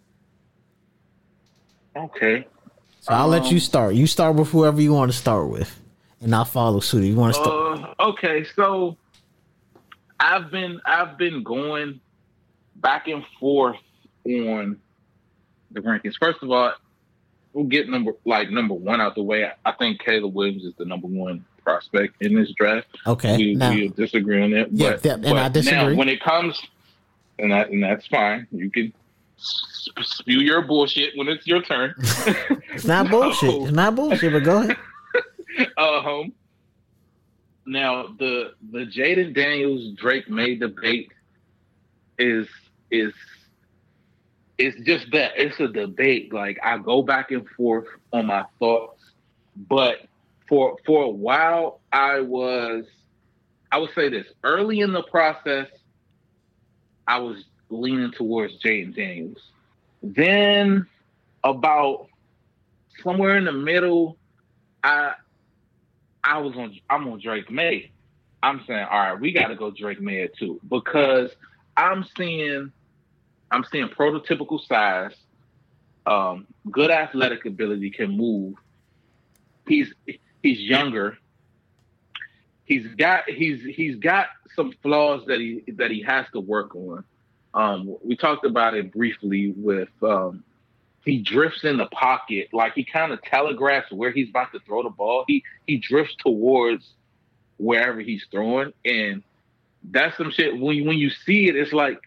okay. So I'll let Um, you start. You start with whoever you want to start with, and I'll follow suit. You want to start? Uh, okay, so I've been I've been going back and forth on the rankings. First of all, we'll get number like number one out the way. I think Caleb Williams is the number one prospect in this draft. Okay, We, now we disagree on that. Yeah, but, that- and but I disagree. Now, when it comes, and that and that's fine. You can sp- spew your bullshit when it's your turn. it's not bullshit. It's not bullshit. But go ahead. Um. Now the the Jaden Daniels Drake May debate is is it's just that it's a debate. Like I go back and forth on my thoughts, but for for a while I was I would say this early in the process I was leaning towards Jaden Daniels. Then about somewhere in the middle, I I was on I'm on Drake May. I'm saying, all right, we got to go Drake May at two because I'm seeing I'm seeing prototypical size, um, good athletic ability, can move. He's he's younger. He's got he's he's got some flaws that he that he has to work on. Um, we talked about it briefly with um, he drifts in the pocket, like he kind of telegraphs where he's about to throw the ball. He he drifts towards wherever he's throwing, and that's some shit. When when you see it, it's like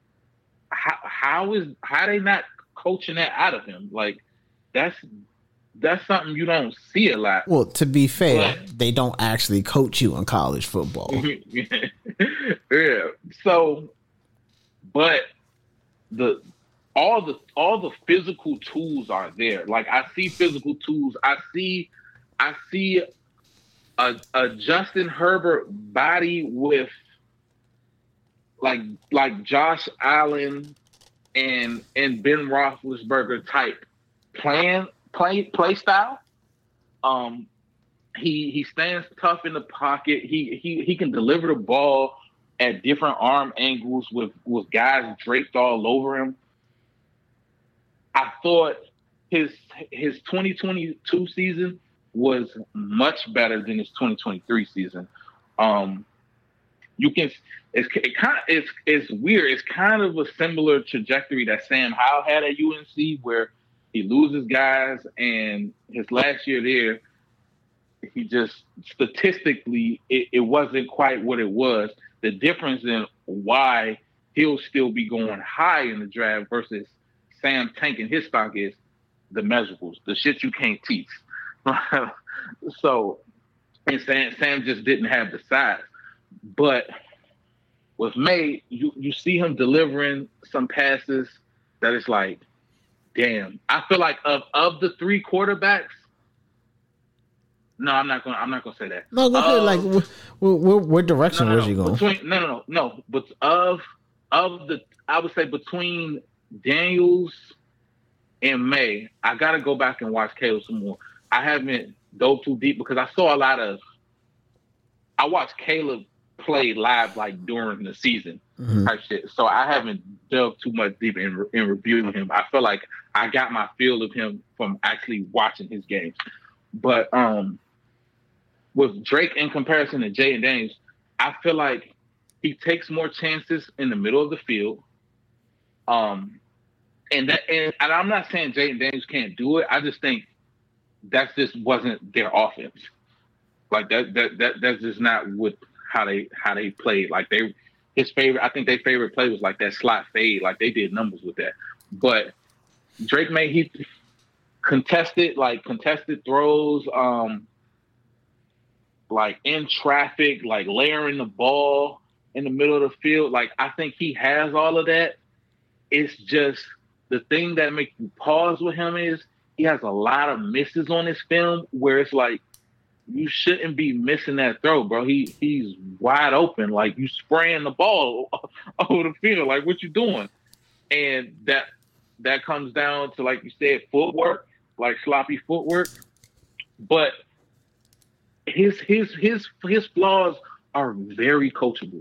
how how is how they not coaching that out of him? Like that's that's something you don't see a lot. Well, to be fair, but, they don't actually coach you in college football. Yeah. So, but the all the all the physical tools are there. Like I see physical tools. I see I see a, a Justin Herbert body with like like Josh Allen and and Ben Roethlisberger type plan play play style. Um, he he stands tough in the pocket. He he he can deliver the ball at different arm angles with with guys draped all over him. I thought his his twenty twenty-two season was much better than his twenty twenty-three season. Um, you can it's it kind of, it's it's weird. It's kind of a similar trajectory that Sam Howell had at U N C, where he loses guys, and his last year there, he just statistically it, it wasn't quite what it was. The difference in why he'll still be going high in the draft versus Sam tanking his stock is the measurables, the shit you can't teach. So, and Sam, Sam just didn't have the size. But with May, you, you see him delivering some passes that it's like, damn. I feel like of, of the three quarterbacks, no, I'm not gonna. I'm not gonna say that. No, go ahead. Uh, like, what, what, what direction no, no, was no. you going? Between, no, no, no, no. But of of the, I would say between Daniels and May, I gotta go back and watch Caleb some more. I haven't dove too deep because I saw a lot of. I watched Caleb play live like during the season mm-hmm. type shit, so I haven't delved too much deep in in reviewing him. I feel like I got my feel of him from actually watching his games, but um. with Drake in comparison to Jaden Daniels, I feel like he takes more chances in the middle of the field. Um, and that, and, and I'm not saying Jaden Daniels can't do it. I just think that just wasn't their offense. Like that, that, that, that's just not what how they how they played. Like they, his favorite, I think their favorite play was like that slot fade. Like they did numbers with that. But Drake May, he contested like contested throws. Um, like in traffic, like layering the ball in the middle of the field. Like, I think he has all of that. It's just the thing that makes you pause with him is he has a lot of misses on his film where it's like, you shouldn't be missing that throw, bro. He he's wide open. Like, you spraying the ball over the field. Like, what you doing? And that that comes down to, like you said, footwork, like sloppy footwork. But His his his his flaws are very coachable,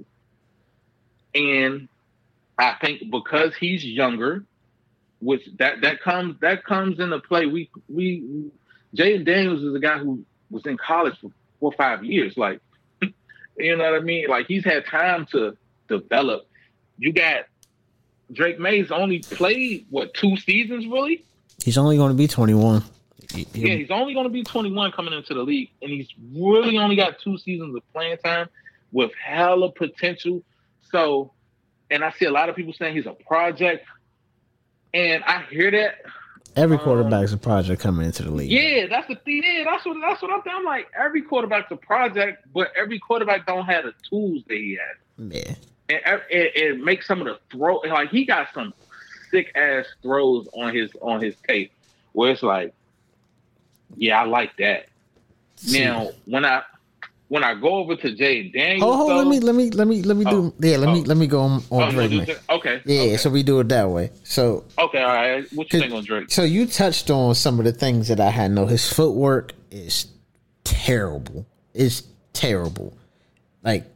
and I think because he's younger, which that that comes that comes into play. We we Jaden Daniels is a guy who was in college for four or five years. Like, you know what I mean? Like he's had time to develop. You got Drake May's only played what two seasons really? He's only going to be twenty-one. Yeah, he's only going to be twenty-one coming into the league, and he's really only got two seasons of playing time with hella potential. So, and I see a lot of people saying he's a project, and I hear that. Every quarterback's um, a project coming into the league. Yeah, that's the thing. Yeah, that's what that's what I'm saying. I'm like, every quarterback's a project, but every quarterback don't have the tools that he has. Yeah, and it, it makes some of the throw like he got some sick ass throws on his on his tape where it's like. Yeah, I like that. See. Now, when I when I go over to Jay Daniels, oh, hold, though, let me let me let me let me do oh, yeah, let oh, me let me go on, on oh, Drake. No, just, okay, yeah, okay. So we do it that way. So okay, all right. What you think on Drake? So you touched on some of the things that I had know. His footwork is terrible. It's terrible. Like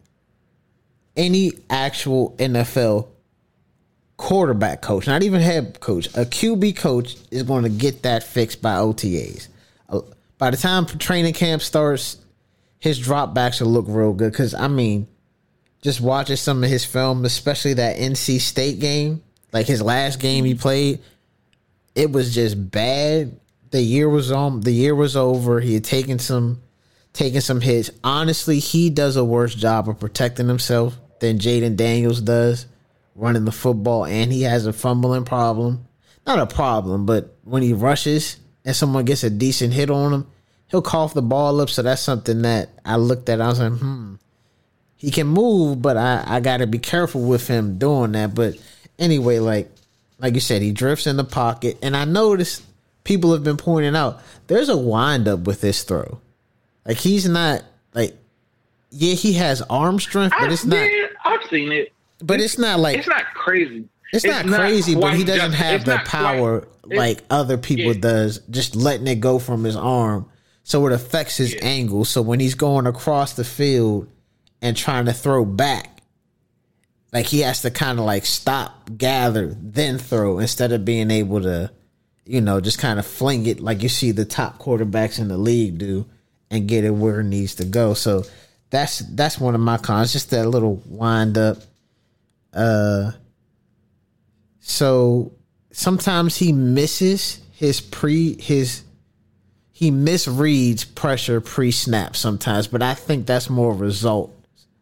any actual N F L quarterback coach, not even head coach, a Q B coach is going to get that fixed by O T As. By the time training camp starts, his dropbacks will look real good. Because, I mean, just watching some of his film, especially that N C State game, like his last game he played, it was just bad. The year was on. The year was over. He had taken some, taken some hits. Honestly, he does a worse job of protecting himself than Jaden Daniels does running the football, and he has a fumbling problem. Not a problem, but when he rushes, and someone gets a decent hit on him, he'll cough the ball up. So that's something that I looked at. I was like, hmm, he can move, but I, I got to be careful with him doing that. But anyway, like like you said, he drifts in the pocket, and I noticed people have been pointing out there's a windup with this throw. Like he's not like, yeah, he has arm strength, but I, it's not. Yeah, I've seen it. But it's, it's not like it's not crazy. It's, it's not, not crazy, but he doesn't just, have the power quite, like other people yeah. does, just letting it go from his arm. So it affects his yeah. angle. So when he's going across the field and trying to throw back, like he has to kind of like stop, gather, then throw instead of being able to, you know, just kind of fling it like you see the top quarterbacks in the league do and get it where it needs to go. So that's that's one of my cons, just that little wind up. Uh, so sometimes he misses his pre his he misreads pressure pre-snap sometimes, but I think that's more a result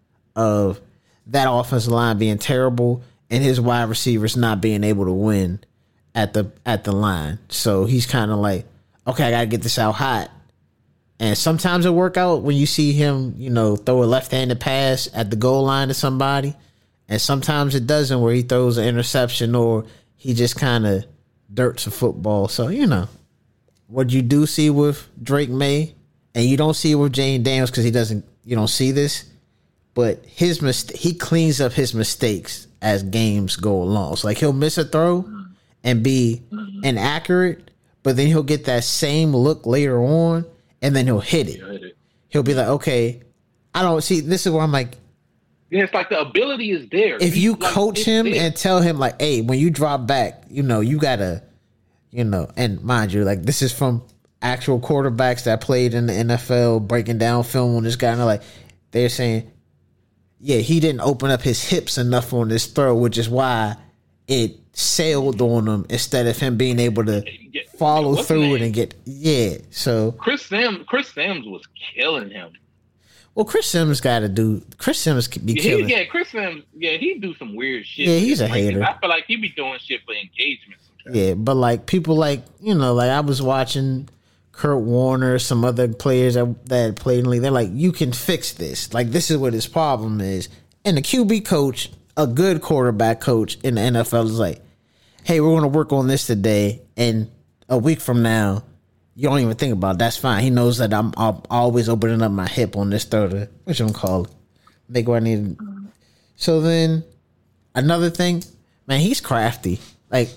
of that offensive line being terrible and his wide receivers not being able to win at the at the line. So he's kind of like, okay, I gotta get this out hot. And sometimes it work out when you see him, you know, throw a left-handed pass at the goal line to somebody. And sometimes it doesn't, where he throws an interception or he just kind of dirts a football. So, you know, what you do see with Drake May, and you don't see it with Jane Daniels because he doesn't, you don't see this, but his mist- he cleans up his mistakes as games go along. So, like, he'll miss a throw and be inaccurate, but then he'll get that same look later on, and then he'll hit it. He'll be like, okay, I don't see, this is where I'm like, yeah, it's like the ability is there. If you like, coach him there. and tell him like, hey, when you drop back, you know, you gotta, you know, and mind you, like this is from actual quarterbacks that played in the N F L, breaking down film on this guy, and they're like, they're saying, yeah, he didn't open up his hips enough on this throw, which is why it sailed on him instead of him being able to yeah, follow yeah, through it and get, yeah. So Chris Sims, Chris Sims was killing him. Well, Chris Sims got to do. Chris Sims could be yeah, killing. He, yeah, Chris Sims. Yeah, he do some weird shit. Yeah, he's a hater. I feel like he be doing shit for engagement. Sometimes. Yeah, but like people like you know, like I was watching Kurt Warner, some other players that that played in the league. They're like, you can fix this. Like this is what his problem is. And the Q B coach, a good quarterback coach in the N F L, is like, hey, we're going to work on this today, and a week from now. You don't even think about it. That's fine. He knows that I'm, I'm always opening up my hip on this throw to, which I'm called. Make what I need. So then another thing, man, he's crafty. Like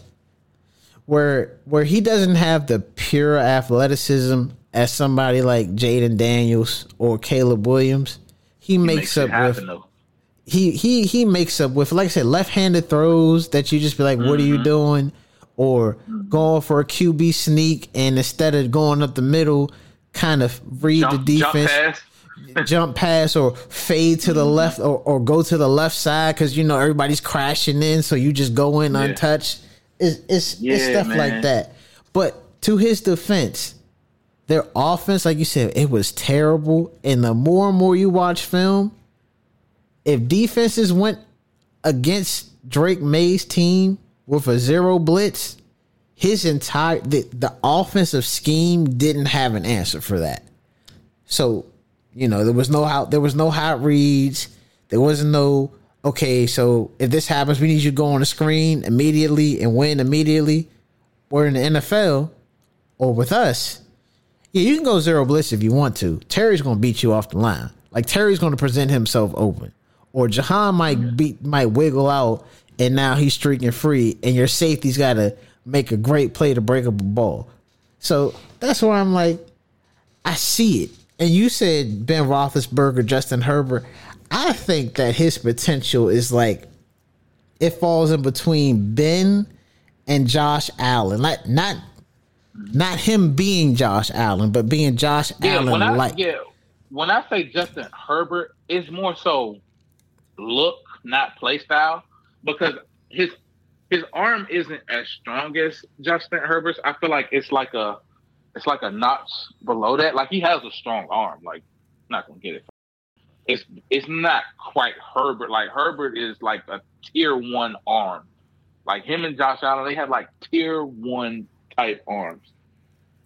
where where he doesn't have the pure athleticism as somebody like Jaden Daniels or Caleb Williams, he, he makes, makes up with though. he he he makes up with, like I said, left-handed throws that you just be like, mm-hmm. what are you doing? Or going for a Q B sneak, and instead of going up the middle, kind of read jump, the defense, jump pass. jump pass, or fade to the left, or, or go to the left side because you know everybody's crashing in, so you just go in yeah. untouched. It's it's, yeah, it's stuff man. like that. But to his defense, their offense, like you said, it was terrible. And the more and more you watch film, if defenses went against Drake May's team with a zero blitz, his entire the, the offensive scheme didn't have an answer for that. So, you know, there was no how there was no hot reads. There wasn't no okay. So if this happens, we need you to go on the screen immediately and win immediately. Where in the N F L or with us, yeah, you can go zero blitz if you want to. Terry's going to beat you off the line. Like Terry's going to present himself open, or Jahan might beat might wiggle out. And now he's streaking free, and your safety's got to make a great play to break up a ball. So that's why I'm like, I see it. And you said Ben Roethlisberger, Justin Herbert. I think that his potential is like, it falls in between Ben and Josh Allen. Like not, not him being Josh Allen, but being Josh yeah, Allen. When I, like yeah, when I say Justin Herbert, it's more so look, not play style. Because his his arm isn't as strong as Justin Herbert's. I feel like it's like a it's like a notch below that. Like he has a strong arm. Like not gonna get it. It's it's not quite Herbert. Like Herbert is like a tier one arm. Like him and Josh Allen, they have like tier one type arms.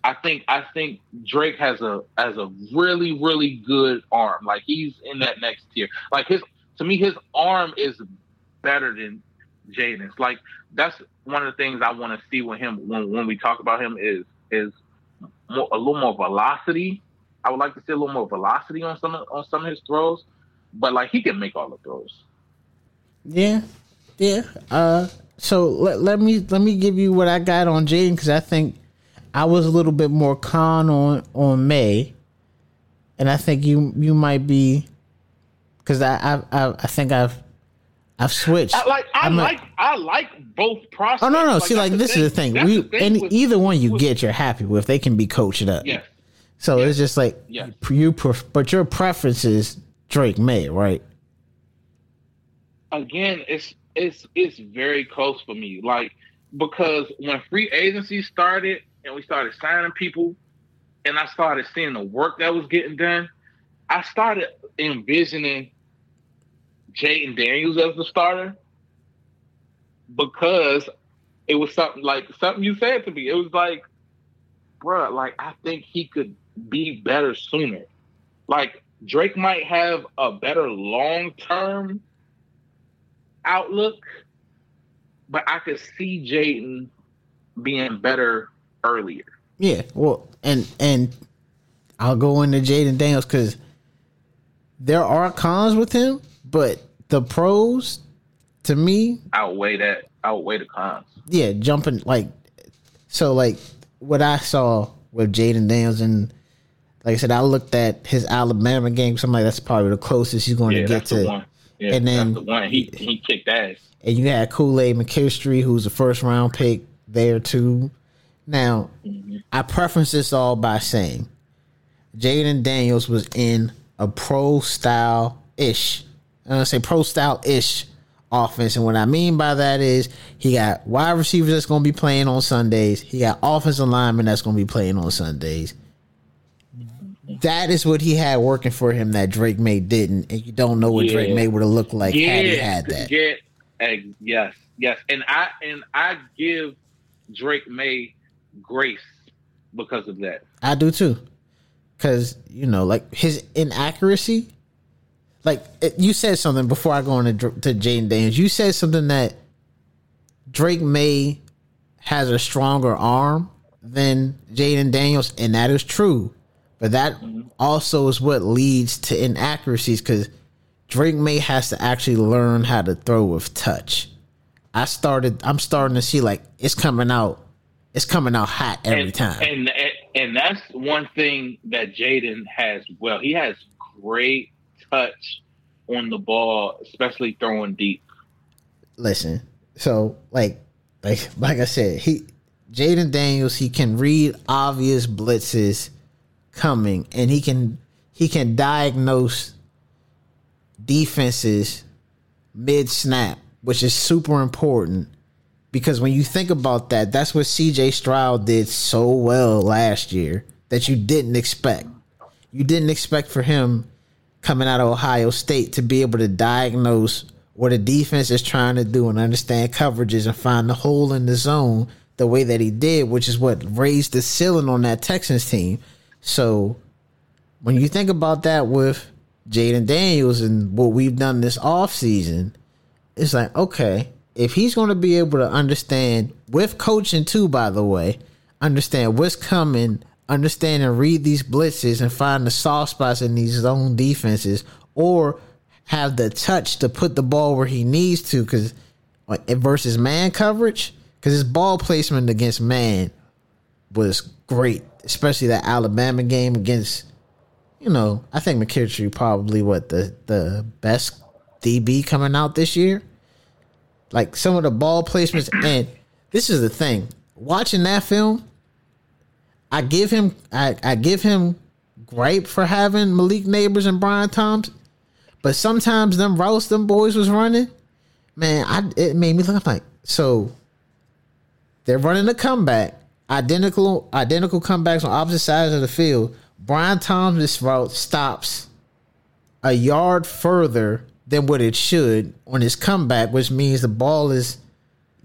I think I think Drake has a has a really really good arm. Like he's in that next tier. Like his to me his arm is better than Jaden's. Like that's one of the things I want to see with him when when we talk about him is is more, a little more velocity. I would like to see a little more velocity on some of, on some of his throws, but like he can make all the throws. Yeah, yeah. Uh, so let let me let me give you what I got on Jaden because I think I was a little bit more con on on May, and I think you you might be because I, I I I think I've I've switched. I like I I'm like a, I like both prospects. Oh no no! Like, See, like this thing. is the thing. That's We the thing any with, either one you with, get, you're happy with. They can be coached up. Yes. So yes. it's just like yes. you, pref- but your preference is Drake May, right? Again, it's it's it's very close for me. Like because when free agency started and we started signing people, and I started seeing the work that was getting done, I started envisioning Jaden Daniels as the starter because it was something like something you said to me. It was like, bruh, like I think he could be better sooner. Like Drake might have a better long term outlook, but I could see Jaden being better earlier. Yeah, well, and and I'll go into Jaden Daniels because there are cons with him, but the pros, to me, outweigh that, outweigh the cons. Yeah, jumping like so, like what I saw with Jaden Daniels, and like I said, I looked at his Alabama game. Something like that's probably the closest he's going yeah, to get that's to. The one. Yeah, and then that's the one. He he kicked ass. And you had Kool-Aid McKinstry, who's a first round pick there too. Now, mm-hmm. I preference this all by saying Jaden Daniels was in a pro style ish. I'm gonna say pro style ish offense, and what I mean by that is he got wide receivers that's gonna be playing on Sundays. He got offensive linemen that's gonna be playing on Sundays. That is what he had working for him that Drake May didn't, and you don't know what yeah. Drake May would have looked like yeah. had he had that. Yeah, uh, yes, yes, and I and I give Drake May grace because of that. I do too, because you know, like his inaccuracy. Like it, you said something before I go into to Jaden Daniels. You said something that Drake May has a stronger arm than Jaden Daniels, and that is true. But that mm-hmm. also is what leads to inaccuracies because Drake May has to actually learn how to throw with touch. I started. I'm starting to see like it's coming out. It's coming out hot every and, time. And, and and that's one thing that Jaden has. Well, he has great touch on the ball, especially throwing deep. Listen, so like like like I said, he Jaden Daniels, he can read obvious blitzes coming, and he can he can diagnose defenses mid snap, which is super important because when you think about that, that's what C J Stroud did so well last year that you didn't expect. You didn't expect for him coming out of Ohio State to be able to diagnose what a defense is trying to do and understand coverages and find the hole in the zone the way that he did, which is what raised the ceiling on that Texans team. So when you think about that with Jaden Daniels and what we've done this offseason, it's like, okay, if he's going to be able to understand, with coaching too, by the way, understand what's coming, understand and read these blitzes and find the soft spots in these zone defenses, or have the touch to put the ball where he needs to, because versus man coverage, because his ball placement against man was great, especially that Alabama game against, you know, I think McKinstry probably what the the best D B coming out this year. Like some of the ball placements, and this is the thing, watching that film, I give him I, I give him gripe for having Malik Neighbors and Brian Thompson, but sometimes them routes them boys was running, man, I it made me look like, so they're running a comeback, identical identical comebacks on opposite sides of the field. Brian Thompson's route stops a yard further than what it should on his comeback, which means the ball is,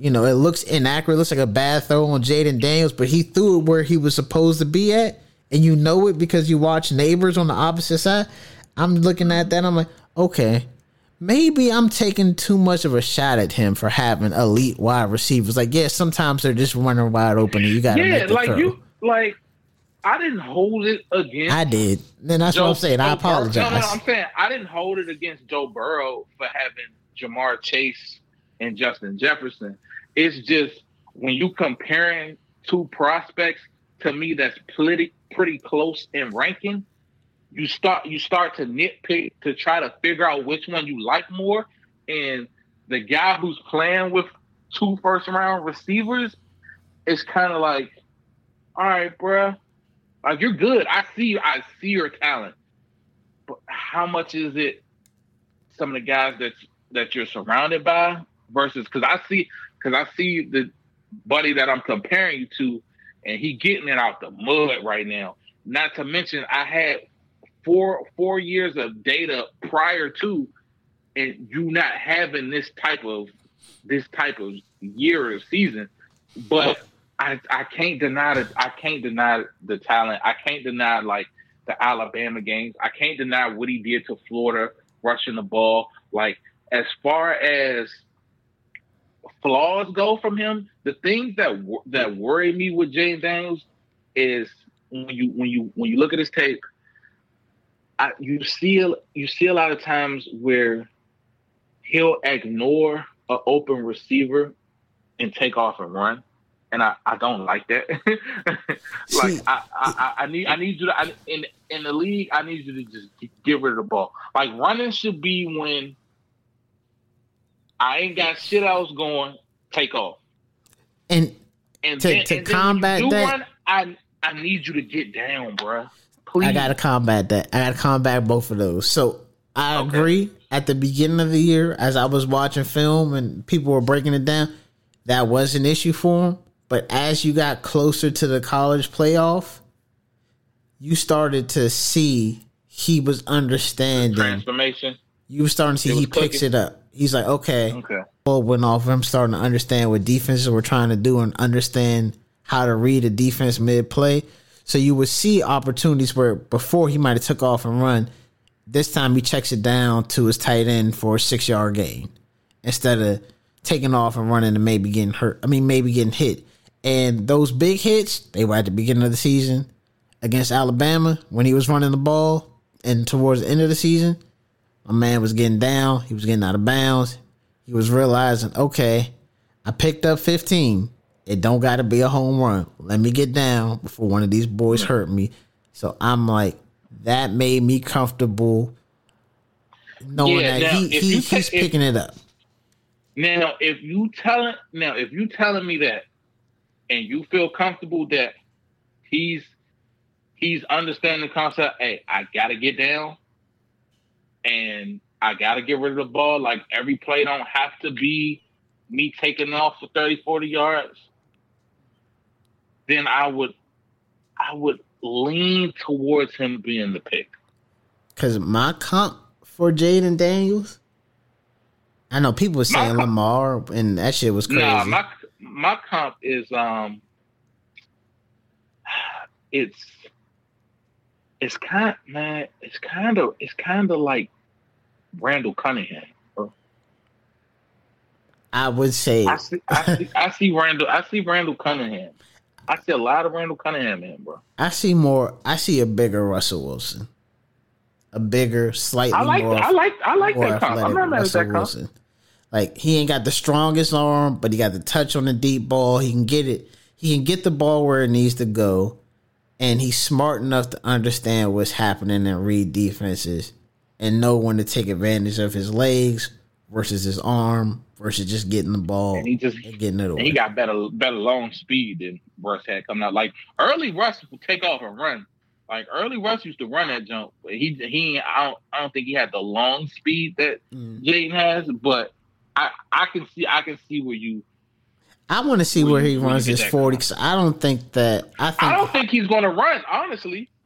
You know, it looks inaccurate. It looks like a bad throw on Jaden Daniels, but he threw it where he was supposed to be at, and you know it because you watch Neighbors on the opposite side. I'm looking at that. I'm like, okay, maybe I'm taking too much of a shot at him for having elite wide receivers. Like, yeah, sometimes they're just running wide open, and you got to yeah, make the like throw. you, like I didn't hold it against. I did. Then that's Joe, what I'm saying. I Joe apologize. Bur- no, no, I'm saying I didn't hold it against Joe Burrow for having Jamar Chase and Justin Jefferson. It's just when you comparing two prospects, to me, that's pretty pretty close in ranking. You start you start to nitpick to try to figure out which one you like more. And the guy who's playing with two first round receivers is kind of like, all right, bruh, like you're good. I see I see your talent, but how much is it? Some of the guys that that you're surrounded by versus because I see. Because I see the buddy that I'm comparing you to, and he getting it out the mud right now. Not to mention, I had four four years of data prior to, and you not having this type of this type of year or season. But I I can't deny it. I can't deny the talent. I can't deny like the Alabama games. I can't deny what he did to Florida rushing the ball. Like as far as flaws go from him, the things that that worry me with Jaden Daniels is when you when you when you look at his tape, I, you see you see a lot of times where he'll ignore an open receiver and take off and run, and I, I don't like that. like I, I I need I need you to I, in in the league I need you to just get rid of the ball. Like running should be when I ain't got shit else going, take off. And, and to, then, to and combat then that, run, I I need you to get down, bro. Please. I got to combat that. I got to combat both of those. So I Okay. agree. At the beginning of the year, as I was watching film and people were breaking it down, that was an issue for him. But as you got closer to the college playoff, you started to see he was understanding. Transformation. You were starting to see It he was picks cooking. it up. He's like, okay, Okay. ball went off. I'm starting to understand what defenses were trying to do and understand how to read a defense mid play. So you would see opportunities where before he might have took off and run, this time he checks it down to his tight end for a six yard gain instead of taking off and running and maybe getting hurt. I mean, maybe getting hit. And those big hits, they were at the beginning of the season against Alabama when he was running the ball, and towards the end of the season, my man was getting down. He was getting out of bounds. He was realizing, okay, I picked up fifteen. It don't got to be a home run. Let me get down before one of these boys hurt me. So I'm like, that made me comfortable knowing Yeah, that now, he, if he you ta- he's if- picking it up. Now, if you telling now if you telling me that, and you feel comfortable that he's he's understanding the concept, hey, I gotta get down, and I gotta get rid of the ball. Like every play don't have to be me taking off for thirty, forty yards. Then I would I would lean towards him being the pick. Because my comp for Jaden Daniels, I know people were saying comp- Lamar, and that shit was crazy. Nah, my my comp is um, it's it's kind man, it's kind of it's kind of like Randall Cunningham. Bro. I would say I see, I see, I see Randall, I see Randall Cunningham. I see a lot of Randall Cunningham in, bro. I see more. I see a bigger Russell Wilson, a bigger, slightly I like, more. I like, I like more that comp. I'm athletic not mad at Russell that comp. Wilson. Like he ain't got the strongest arm, but he got the touch on the deep ball. He can get it. He can get the ball where it needs to go, and he's smart enough to understand what's happening and read defenses and know when to take advantage of his legs versus his arm versus just getting the ball And he just and getting it away. And he got better better long speed than Russ had coming out. Like early Russ would take off and run. Like early Russ used to run that jump, but he he I don't I don't think he had the long speed that Mm. Jaden has. But I I can see I can see where you. I want to see Where where you- he where you runs get his that forty. from. 'Cause I don't think that. I think I don't think he's going to run. Honestly,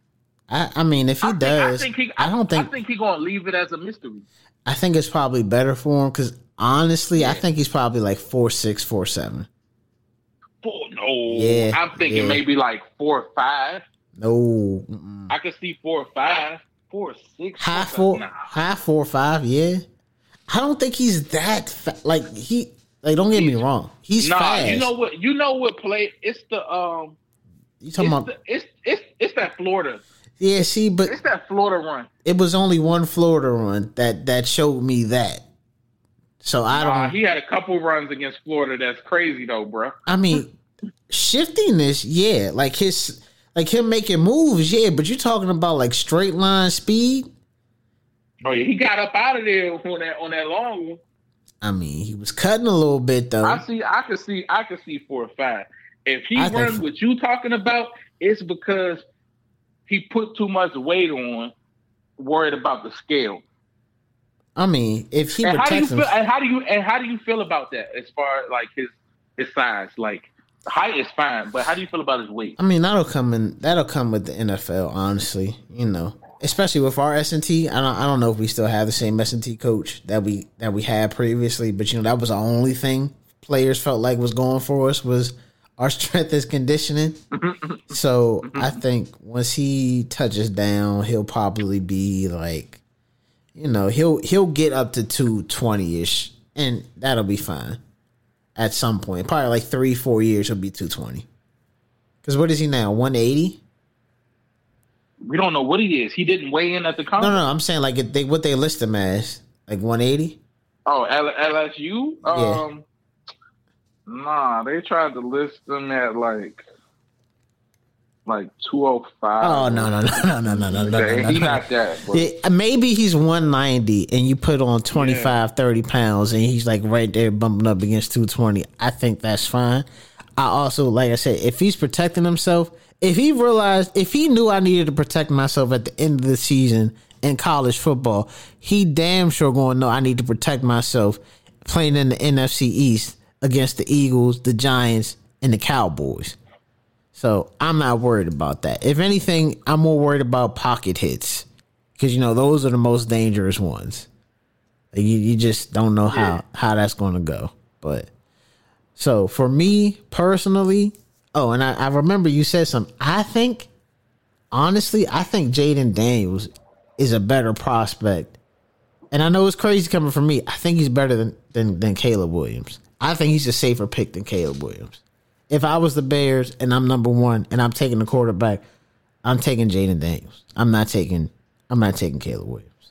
I, I mean, if he I think, does, I, think he, I don't think. I think he's gonna leave it as a mystery. I think it's probably better for him because honestly, Yeah. I think he's probably like four six, four seven. Four, no, Yeah, I'm thinking yeah. maybe like four or five. No, mm-mm. I could see four or five, four or six. high four, four, nah. high four or five. Yeah, I don't think he's that fa- like he. Like, don't get me wrong, he's Nah, fast. you know what? You know what play? It's the um. You It's, talking about? the, it's it's it's that Florida. Yeah, see, but It's that Florida run. it was only one Florida run that that showed me that. So I don't. Uh, he had a couple runs against Florida. That's crazy though, bro. I mean, shiftiness, yeah, like his, like him making moves, yeah. But you're talking about like straight line speed. Oh yeah, he got up out of there on that on that long one. I mean, he was cutting a little bit though. I see. I could see. I could see four or five. If he I think- runs what you talking about, it's because he put too much weight on, worried about the scale. I mean, if he And how do you protects feel? him, And how do you? And how do you feel about that? As far as like his his size, like height is fine, but how do you feel about his weight? I mean, that'll come in. That'll come with the N F L, honestly. You know, especially with our S and T. I don't. I don't know if we still have the same S and T coach that we that we had previously, but you know, that was the only thing players felt like was going for us was our strength is conditioning. So I think once he touches down, he'll probably be like, you know, he'll he'll get up to two twenty ish, and that'll be fine. At some point, probably like three, four years, he'll be two twenty. Because what is he now? One eighty? We don't know what he is. He didn't weigh in at the No, conference. no, I'm saying like if they what they list him as, like one eighty. Oh, L- LSU? Um, nah, they tried to list him at like like two oh five. Oh no, no, no, no, no, no, no, no, no, no. He's not that. Bro. Yeah, maybe he's one ninety and you put on twenty-five, thirty pounds and he's like right there bumping up against two twenty. I think that's fine. I also, like I said, if he's protecting himself, if he realized, if he knew I needed to protect myself at the end of the season in college football, he damn sure going to know I need to protect myself playing in the N F C East against the Eagles, the Giants, and the Cowboys. So I'm not worried about that. If anything, I'm more worried about pocket hits because, you know, those are the most dangerous ones. You, you just don't know how, how that's going to go. But so for me personally, oh, and I, I remember you said something. I think, honestly, I think Jaden Daniels is a better prospect. And I know it's crazy coming from me. I think he's better than, than, than Caleb Williams. I think he's a safer pick than Caleb Williams. If I was the Bears and I'm number one and I'm taking the quarterback, I'm taking Jaden Daniels. I'm not taking I'm not taking Caleb Williams.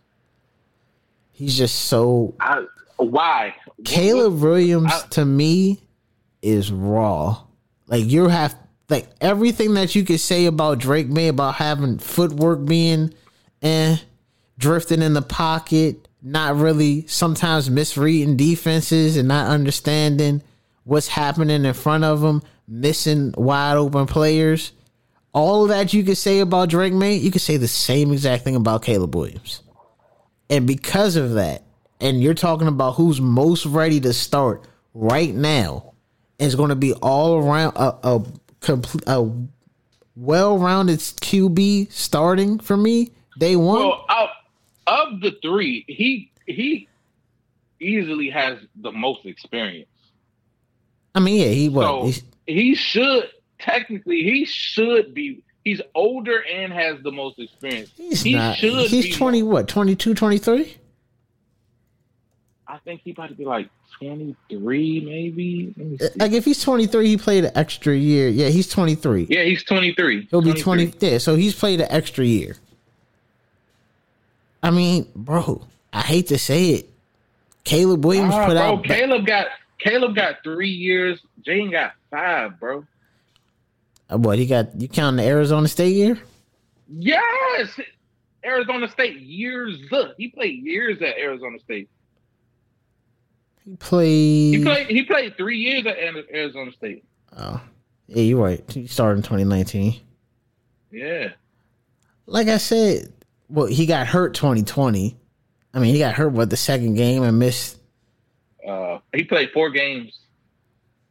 He's just so I, why? Caleb Williams I- to me is raw. Like you have like everything that you could say about Drake May about having footwork being eh, drifting in the pocket, not really sometimes misreading defenses and not understanding what's happening in front of him, missing wide open players. All of that you could say about Drake May, you could say the same exact thing about Caleb Williams. And because of that, and you're talking about who's most ready to start right now, it's going to be all around a, a complete, a well-rounded Q B starting for me day one. Well, of, of the three, he he easily has the most experience. I mean, yeah, he what? So He's- he should technically he should be. He's older and has the most experience. He's he not. should. He's be, twenty. What? twenty-two, twenty-three? I think he about to be like twenty-three, maybe. Let me see. Like if he's twenty-three, he played an extra year. Yeah, he's twenty-three. Yeah, he's twenty-three. He'll be twenty-three. twenty. Yeah, so he's played an extra year. I mean, bro, I hate to say it. Caleb Williams Nah, put bro, out. Caleb got Caleb got three years. Jane got five, bro. Uh, What he got? You counting the Arizona State year? Yes, Arizona State years. He played years at Arizona State. He played. He played. He played three years at Arizona State. Oh, yeah, you're right. He started in twenty nineteen. Yeah. Like I said, well, he got hurt twenty twenty. I mean, he got hurt what the second game and missed. Uh, he played four games.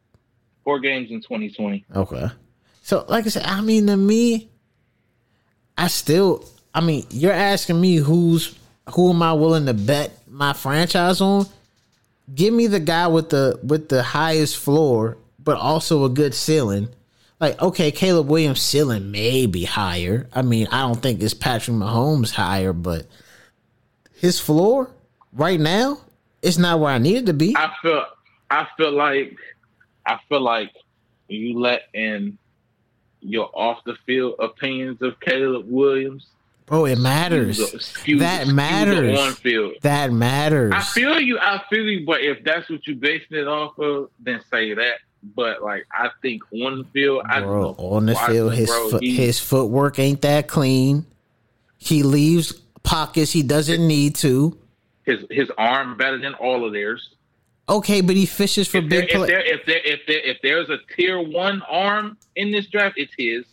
Four games in twenty twenty. Okay. So, like I said, I mean, to me, I still, I mean, you're asking me who's who am I willing to bet my franchise on? Give me the guy with the with the highest floor, but also a good ceiling. Like, okay, Caleb Williams' ceiling may be higher. I mean, I don't think it's Patrick Mahomes higher, but his floor right now is not where I need it to be. I feel, I feel like, I feel like you let in your off the field opinions of Caleb Williams. Bro, it matters. Skew the, skew, that skew matters. On field. That matters. I feel you. I feel you. But if that's what you're basing it off of, then say that. But like, I think on the field, bro, I know, on the field, his bro, foot, he, his footwork ain't that clean. He leaves pockets he doesn't need to. His his arm better than all of theirs. Okay, but he fishes for if big there, play. If there, if there if there if there's a tier one arm in this draft, it's his.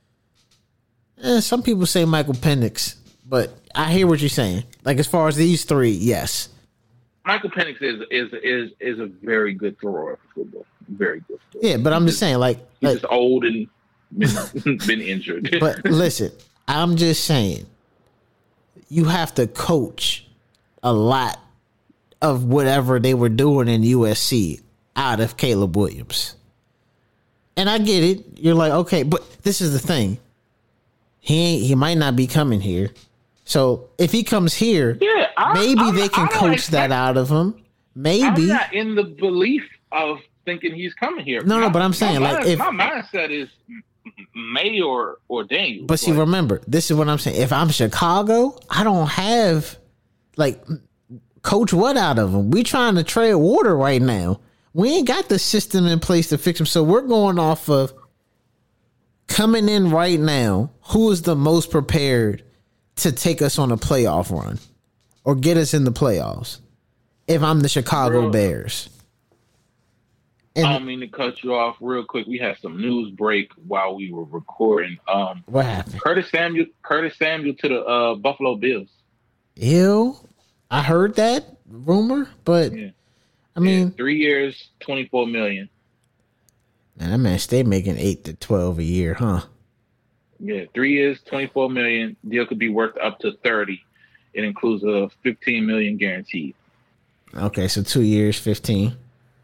Eh, some people say Michael Penix, but I hear what you're saying. Like, as far as these three, yes. Michael Penix is is is is a very good thrower of football. Very good. Thrower. Yeah, but I'm just saying, like, he's like just old and been, been injured. But listen, I'm just saying, you have to coach a lot of whatever they were doing in U S C out of Caleb Williams. And I get it. You're like, okay, but this is the thing. He ain't, he might not be coming here. So if he comes here, yeah, I, maybe I'm, they can coach expect, that out of him. Maybe. I'm not in the belief of thinking he's coming here. No, my, no, but I'm saying, my like, mind, if my mindset is May or or Daniel. But see, like, remember, this is what I'm saying. If I'm Chicago, I don't have like coach what out of him. We trying to trade water right now. We ain't got the system in place to fix him. So we're going off of coming in right now. Who is the most prepared to take us on a playoff run or get us in the playoffs? If I'm the Chicago Bro, Bears. And I don't mean to cut you off real quick. We had some news break while we were recording. Um, what happened? Curtis Samuel, Curtis Samuel to the uh, Buffalo Bills. Ew. I heard that rumor, but yeah. I mean, yeah, three years, twenty-four million. Man, that man stay making eight to twelve a year, huh? Yeah, three years, twenty-four million. Deal could be worth up to thirty. It includes a fifteen million guaranteed. Okay, so two years, fifteen.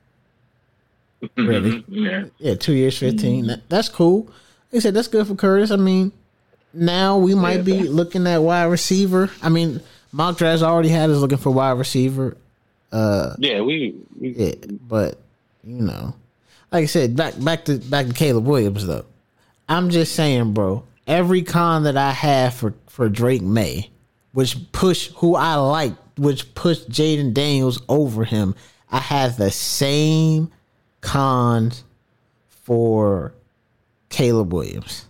Really? Yeah. Yeah, two years, fifteen. That, that's cool. Like I said, that's good for Curtis. I mean, now we might yeah, be looking at wide receiver. I mean, mock drafts already had us looking for wide receiver. Uh, yeah, we, we. Yeah, but you know, like I said, back back to back to Caleb Williams though. I'm just saying, bro. Every con that I have for for Drake May, which push who I like, which pushed Jaden Daniels over him, I have the same cons for Caleb Williams.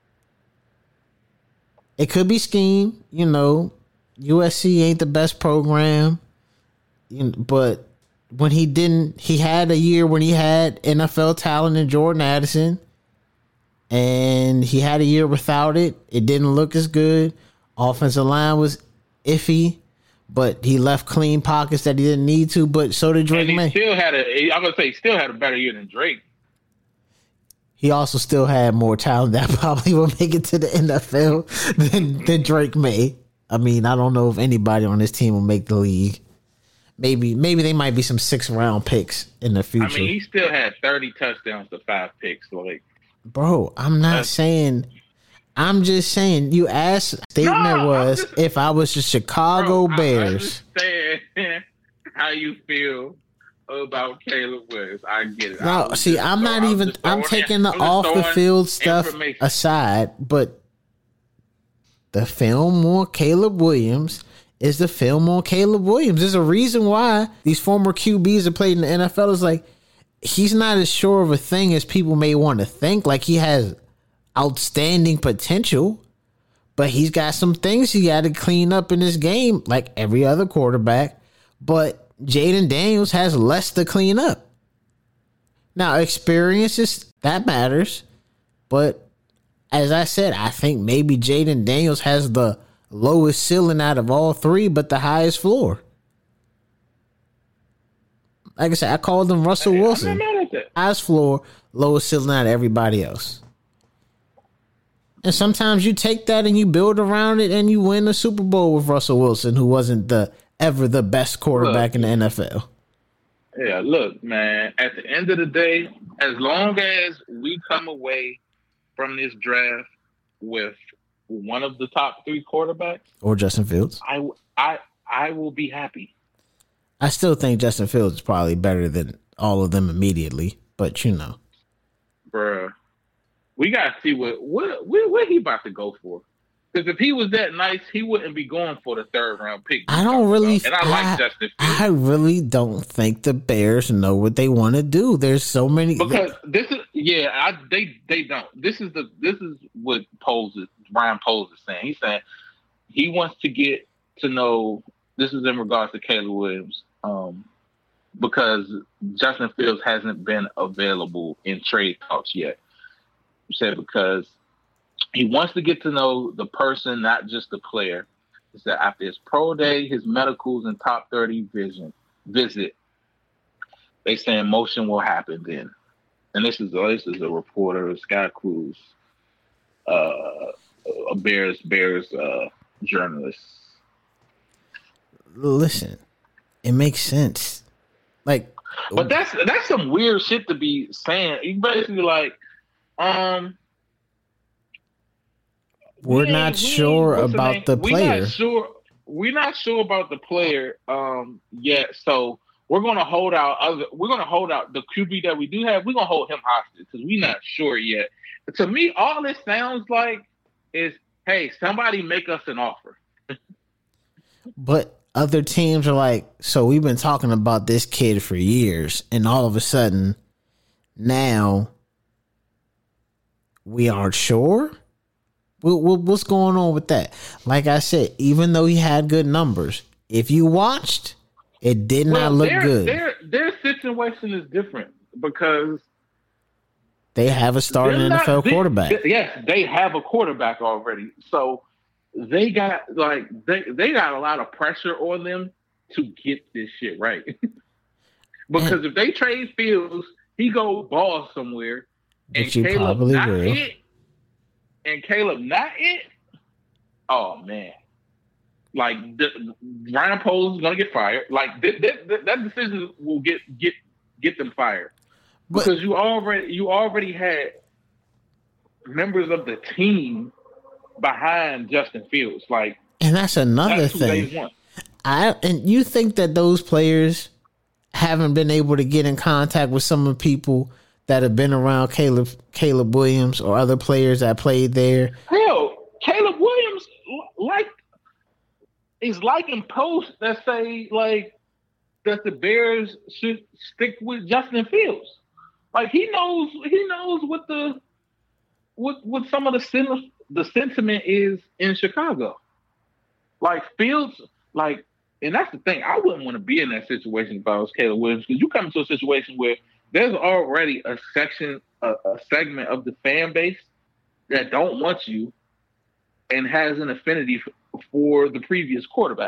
It could be scheme, you know. U S C ain't the best program, you know, but when he didn't, he had a year when he had N F L talent in Jordan Addison, and he had a year without it. It didn't look as good. Offensive line was iffy, but he left clean pockets that he didn't need to. But so did Drake and he May. Still had a. I'm gonna say, he still had a better year than Drake. He also still had more talent that probably will make it to the N F L than, than Drake May. I mean, I don't know if anybody on this team will make the league. Maybe, maybe they might be some six round picks in the future. I mean, he still had thirty touchdowns to five picks. Like, bro, I'm not That's, saying. I'm just saying. You asked. Statement no, was just, if I was the Chicago bro, Bears. I understand how you feel about Caleb Williams. I get it. No, see, I'm not I'm even. I'm taking the I'm off the field stuff aside, but the film on Caleb Williams is the film on Caleb Williams. There's a reason why these former Q Bs that played in the N F L is like, he's not as sure of a thing as people may want to think. Like, he has outstanding potential, but he's got some things he got to clean up in his game, like every other quarterback. But Jaden Daniels has less to clean up. Now, experiences, that matters, but as I said, I think maybe Jaden Daniels has the lowest ceiling out of all three, but the highest floor. Like I said, I called him Russell Hey, Wilson. I'm not mad at that. Highest floor, lowest ceiling out of everybody else. And sometimes you take that and you build around it and you win the Super Bowl with Russell Wilson, who wasn't the ever the best quarterback look, in the N F L. Yeah, look, man, at the end of the day, as long as we come away from this draft with one of the top three quarterbacks or Justin Fields, I, I, I will be happy. I still think Justin Fields is probably better than all of them immediately, but you know. Bruh, we got to see what, what, what, what he about to go for. Because if he was that nice, he wouldn't be going for the third round pick. I don't really, and I, I like Justin Fields. I really don't think the Bears know what they want to do. There's so many. Because this is, yeah, I, they they don't. This is the this is what Poles is, Ryan Poles is saying. He's saying he wants to get to know. This is in regards to Caleb Williams, um, because Justin Fields hasn't been available in trade talks yet. He said because he wants to get to know the person, not just the player. He said after his pro day, his medicals, and top thirty vision visit, they saying motion will happen then. And this is this is a reporter, Scott Cruz, uh, a Bears Bears uh, journalist. Listen, it makes sense. Like, but that's that's some weird shit to be saying. You basically like, um. We're we not sure about the player. We're not sure. We're not sure about the player um, yet. So we're going to hold out. Other. We're going to hold out the Q B that we do have. We're going to hold him hostage because we're not sure yet. To me, all this sounds like is, hey, somebody make us an offer. But other teams are like, so we've been talking about this kid for years, and all of a sudden, now we aren't sure. What's going on with that? Like I said, even though he had good numbers, if you watched, it did well, not look their, good. Their their situation is different because they have a starting N F L not, quarterback. They, yes, they have a quarterback already. So they got like they, they got a lot of pressure on them to get this shit right. Because and, if they trade Fields, he go ball somewhere, and you Caleb probably not will. it. And Caleb not it, oh man! Like the, Ryan Poles is gonna get fired. Like th- th- th- that decision will get get get them fired because but, you already you already had members of the team behind Justin Fields. Like, and that's another that's thing. I and you think that those players haven't been able to get in contact with some of the people that have been around Caleb Caleb Williams or other players that played there? Hell, Caleb Williams like is liking posts that say like that the Bears should stick with Justin Fields. Like he knows he knows what the what what some of the sen- the sentiment is in Chicago. Like Fields, like, and that's the thing. I wouldn't want to be in that situation if I was Caleb Williams, because you come into a situation where there's already a section, a, a segment of the fan base that don't want you and has an affinity for, for the previous quarterback.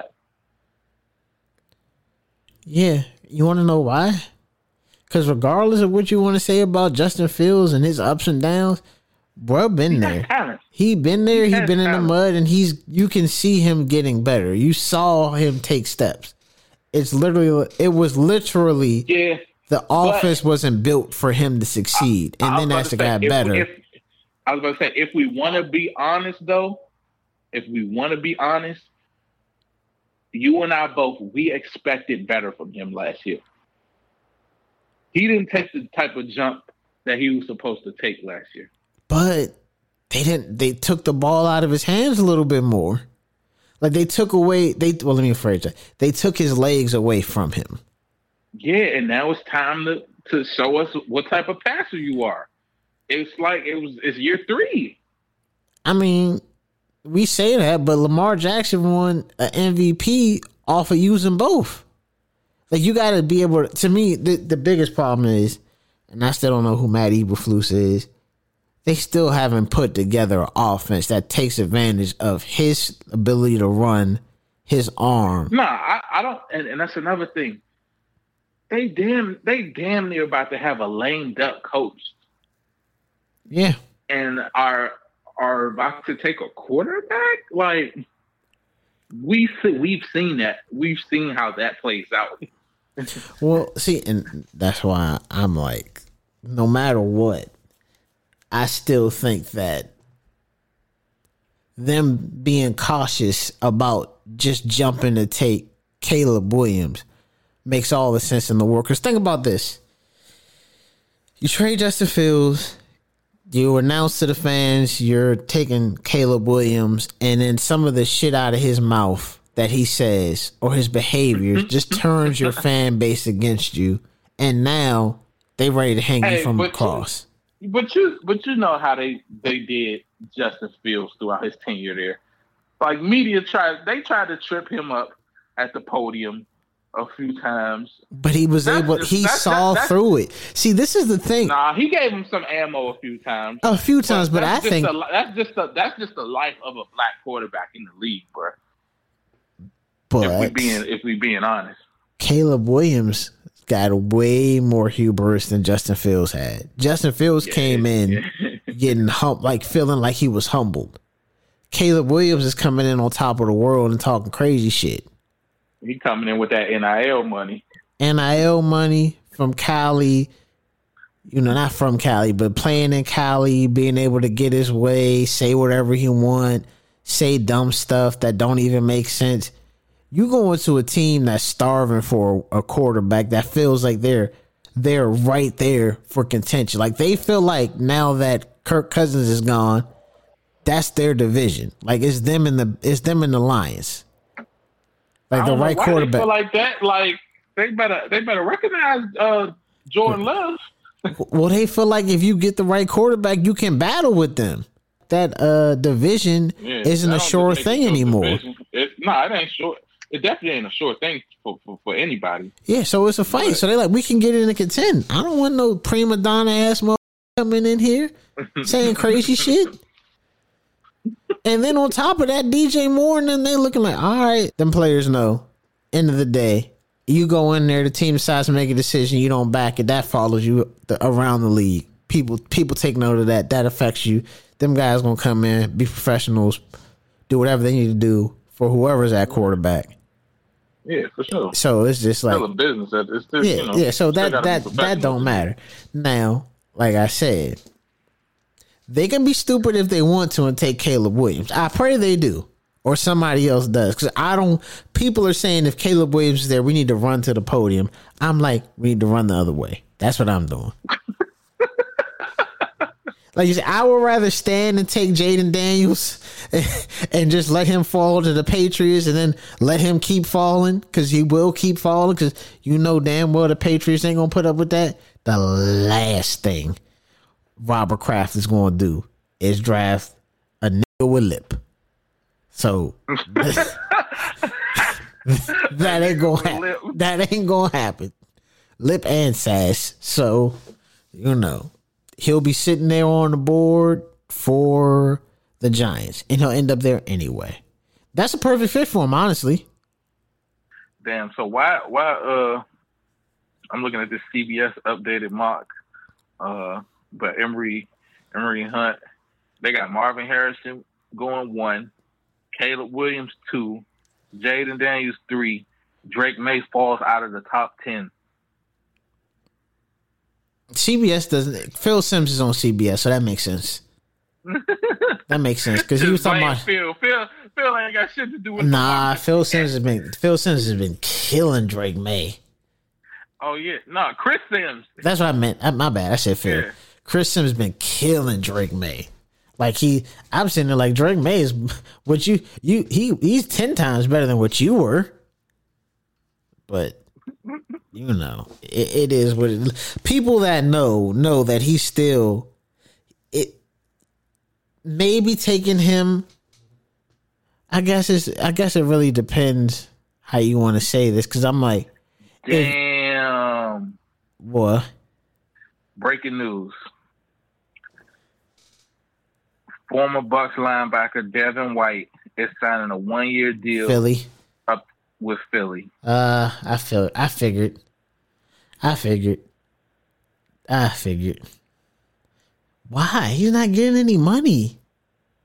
Yeah. You want to know why? Because regardless of what you want to say about Justin Fields and his ups and downs, bro, been he there. He been there. He, he been talent. in the mud, and he's. You can see him getting better. You saw him take steps. It's literally. It was literally. Yeah. The offense but, wasn't built for him to succeed, and then as it got better. If, I was about to say, if we want to be honest, though, if we want to be honest, you and I both, we expected better from him last year. He didn't take the type of jump that he was supposed to take last year. But they didn't. They took the ball out of his hands a little bit more. Like they took away. They well, let me rephrase that. They took his legs away from him. Yeah, and now it's time to, to show us what type of passer you are. It's like it was. It's year three. I mean, we say that, but Lamar Jackson won an M V P off of using both. Like you got to be able to. To me, the, the biggest problem is, and I still don't know who Matt Eberflus is. They still haven't put together an offense that takes advantage of his ability to run, his arm. No, I, I don't, and, and that's another thing. They damn, they damn near about to have a lamed up coach. Yeah, and our are about to take a quarterback. Like we see, we've seen that. We've seen how that plays out. Well, see, and that's why I'm like, no matter what, I still think that them being cautious about just jumping to take Caleb Williams makes all the sense in the world. Because think about this. You trade Justin Fields, you announce to the fans you're taking Caleb Williams, and then some of the shit out of his mouth that he says or his behavior just turns your fan base against you, and now they ready to hang Hey, you from but across. you, but you, but you know how they they did Justin Fields throughout his tenure there. Like media tried, they tried to trip him up at the podium a few times. But he was That's able, just- he that's- saw that's- through it. See, this is the thing. Nah, he gave him some ammo a few times. A few times, but I that's just think the, that's just the that's just the life of a black quarterback in the league, bro. If we but being if we being honest, Caleb Williams got way more hubris than Justin Fields had. Justin Fields came in getting hum- like feeling like he was humbled. Caleb Williams is coming in on top of the world and talking crazy shit. he coming in with that N I L money. N I L money from Cali, you know, not from Cali, but playing in Cali, being able to get his way, say whatever he want, say dumb stuff that don't even make sense. You go into a team that's starving for a quarterback that feels like they're they're right there for contention. Like they feel like now that Kirk Cousins is gone, that's their division. Like it's them in the it's them in the Lions. Like I the don't know right why quarterback. They feel like that. Like they better they better recognize uh, Jordan Love. Well, they feel like if you get the right quarterback, you can battle with them. That uh, division Yeah, isn't I a don't sure think they thing can anymore. division. It, no, it ain't sure. It definitely ain't a sure thing for, for, for anybody. Yeah, so it's a fight. But- So they're like, we can get in and contend. I don't want no prima donna ass mother coming in here saying crazy shit. And then on top of that, D J Moore and then they looking like, all right, them players know. End of the day, you go in there, the team decides to make a decision, you don't back it. That follows you the, around the league. People people take note of that. That affects you. Them guys gonna come in, be professionals, do whatever they need to do for whoever's at quarterback. Yeah, for sure. So it's just like Still a business. It's still, yeah, you know, yeah. So still that gotta be that that professional. don't matter. Now, like I said, they can be stupid if they want to and take Caleb Williams. I pray they do, or somebody else does. Because I don't. People are saying if Caleb Williams is there, we need to run to the podium. I'm like, we need to run the other way. That's what I'm doing. Like you said, I would rather stand and take Jaden Daniels and, and just let him fall to the Patriots and then let him keep falling because he will keep falling because you know damn well the Patriots ain't going to put up with that. The last thing Robert Kraft is going to do is draft a nigga with lip. So that ain't going to happen. That ain't going to happen. Lip and sass. So, you know. He'll be sitting there on the board for the Giants, and he'll end up there anyway. That's a perfect fit for him, honestly. Damn. So why why uh I'm looking at this C B S updated mock, uh, but Emory Emory Hunt, they got Marvin Harrison going one, Caleb Williams two, Jaden Daniels three, Drake May falls out of the top ten. C B S doesn't. Phil Simms is on C B S, so that makes sense. That makes sense because he was talking Blame about. Phil. Phil Phil ain't got shit to do with Nah, the Phil Simms has been. Phil Simms has been killing Drake May. Oh yeah, no, Chris Sims. That's what I meant. Uh, My bad. I said Phil. Yeah. Chris Sims has been killing Drake May. Like he, I'm sitting there like Drake May is what you you he he's ten times better than what you were. But you know, it, it is what it, people that know know that he's still it. Maybe taking him. I guess it's. I guess it really depends how you want to say this because I'm like, Damn. what? Breaking news. Former Bucks linebacker Devin White is signing a one-year deal Philly. up with Philly. Uh, I feel. I figured. I figured. I figured. Why? He's not getting any money.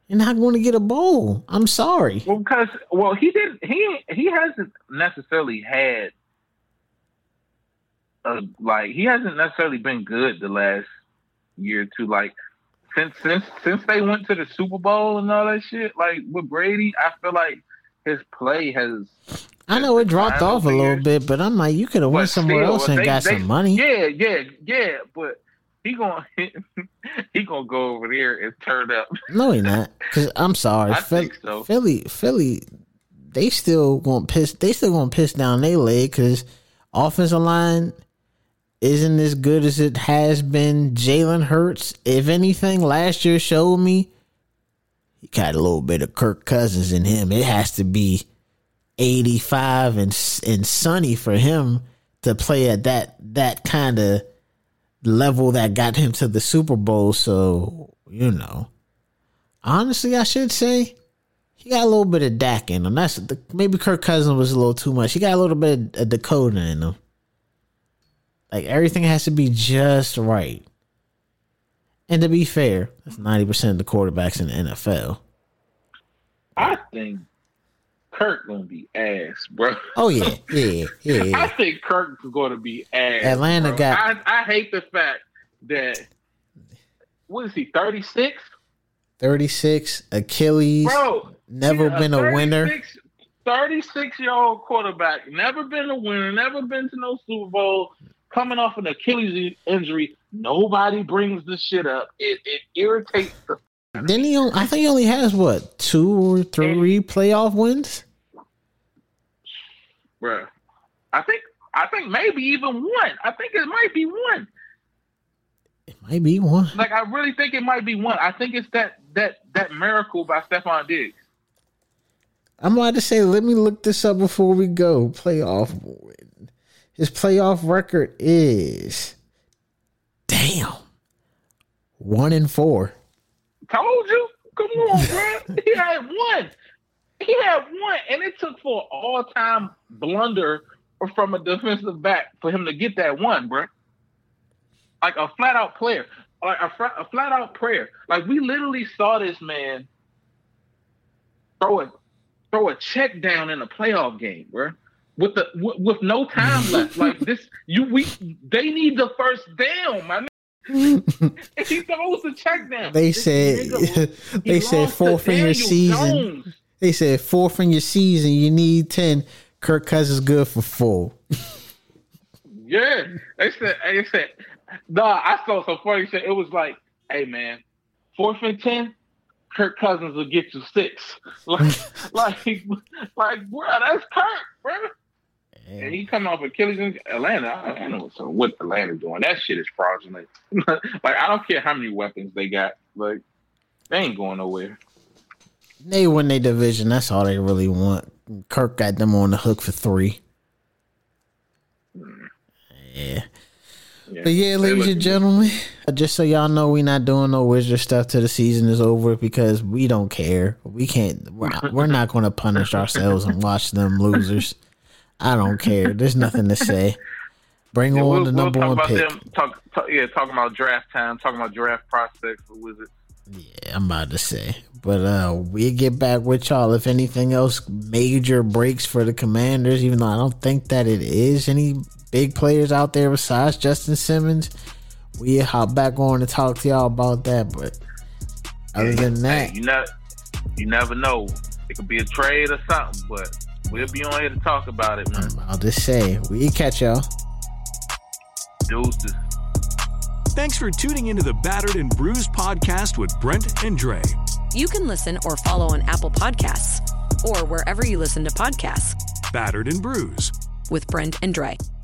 You're not going to get a bowl. I'm sorry. Well, because well, he did. He he hasn't necessarily had a, like he hasn't necessarily been good the last year or two. Like since since since they went to the Super Bowl and all that shit. Like with Brady, I feel like his play has. I know it dropped off a little bit, but I'm like, you could have went somewhere still, else and they, got they, some money. Yeah, yeah, yeah. But he gonna he gonna go over there and turn up. No, he not. Cause I'm sorry, I Philly, think so. Philly, Philly, they still gonna piss. They still gonna piss down their leg because offensive line isn't as good as it has been. Jalen Hurts, if anything, last year showed me he got a little bit of Kirk Cousins in him. It has to be eighty-five and and sunny for him to play at that that kind of level that got him to the Super Bowl. So, you know, honestly, I should say he got a little bit of Dak in him. That's the, maybe Kirk Cousins was a little too much. He got a little bit of Dakota in him. Like everything has to be just right. And to be fair, that's ninety percent of the quarterbacks in the N F L. I think Kirk gonna be ass, bro. Oh yeah, yeah, yeah. yeah. I think Kirk's gonna be ass. Atlanta bro. got. I, I hate the fact that what is he? thirty-six thirty-six Achilles. Bro, never been a winner. thirty-six year old quarterback, never been a winner, never been to no Super Bowl. Coming off an Achilles injury, nobody brings the shit up. It it irritates the. Then he, only, I think he only has what two or three and, playoff wins. Bruh, I think I think maybe even one. I think it might be one. It might be one. Like I really think it might be one. I think it's that that that miracle by Stephon Diggs. I'm about to say, let me look this up before we go. Playoff win. His playoff record is damn one and four. Told you. Come on, bro. He had one. He had one, and it took for an all-time blunder from a defensive back for him to get that one, bro. Like a flat-out player, like a, a flat-out prayer. Like we literally saw this man throw a throw a check down in a playoff game, bro. With the with, with no time left, like this, you we they need the first down, man. If he throws the check down, they said nigga, they said fourth in your season. Jones. They said fourth in your season, you need ten. Kirk Cousins good for four. Yeah, they said. They said, nah. I saw so funny. Said it was like, hey man, fourth and ten. Kirk Cousins will get you six. Like, like, like, bro, that's Kirk, bro. And he coming off Achilles in Atlanta. I don't know what's, what Atlanta doing. That shit is fraudulent. Like, I don't care how many weapons they got. Like, they ain't going nowhere. They win their division. That's all they really want. Kirk got them on the hook for three. Mm. Yeah. Yeah. But yeah, ladies and gentlemen, just so y'all know, we not doing no Wizard stuff till the season is over because we don't care. We can't. We're not, we're not going to punish ourselves and watch them losers. I don't care. There's nothing to say. Bring yeah, on we'll, the number we'll one pick. Them, talk, talk, yeah, talking about draft time, talking about draft prospects for Wizards. Yeah, I'm about to say. But uh, we'll get back with y'all if anything else major breaks for the Commanders, even though I don't think that it is any big players out there besides Justin Simmons. We'll hop back on to talk to y'all about that. But other than that, hey, you, know, you never know. It could be a trade or something, but we'll be on here to talk about it, man. I'll just say, we'll catch y'all. Deuces. Thanks for tuning into the Battered and Bruised podcast with Brent and Dre. You can listen or follow on Apple Podcasts or wherever you listen to podcasts. Battered and Bruised with Brent and Dre.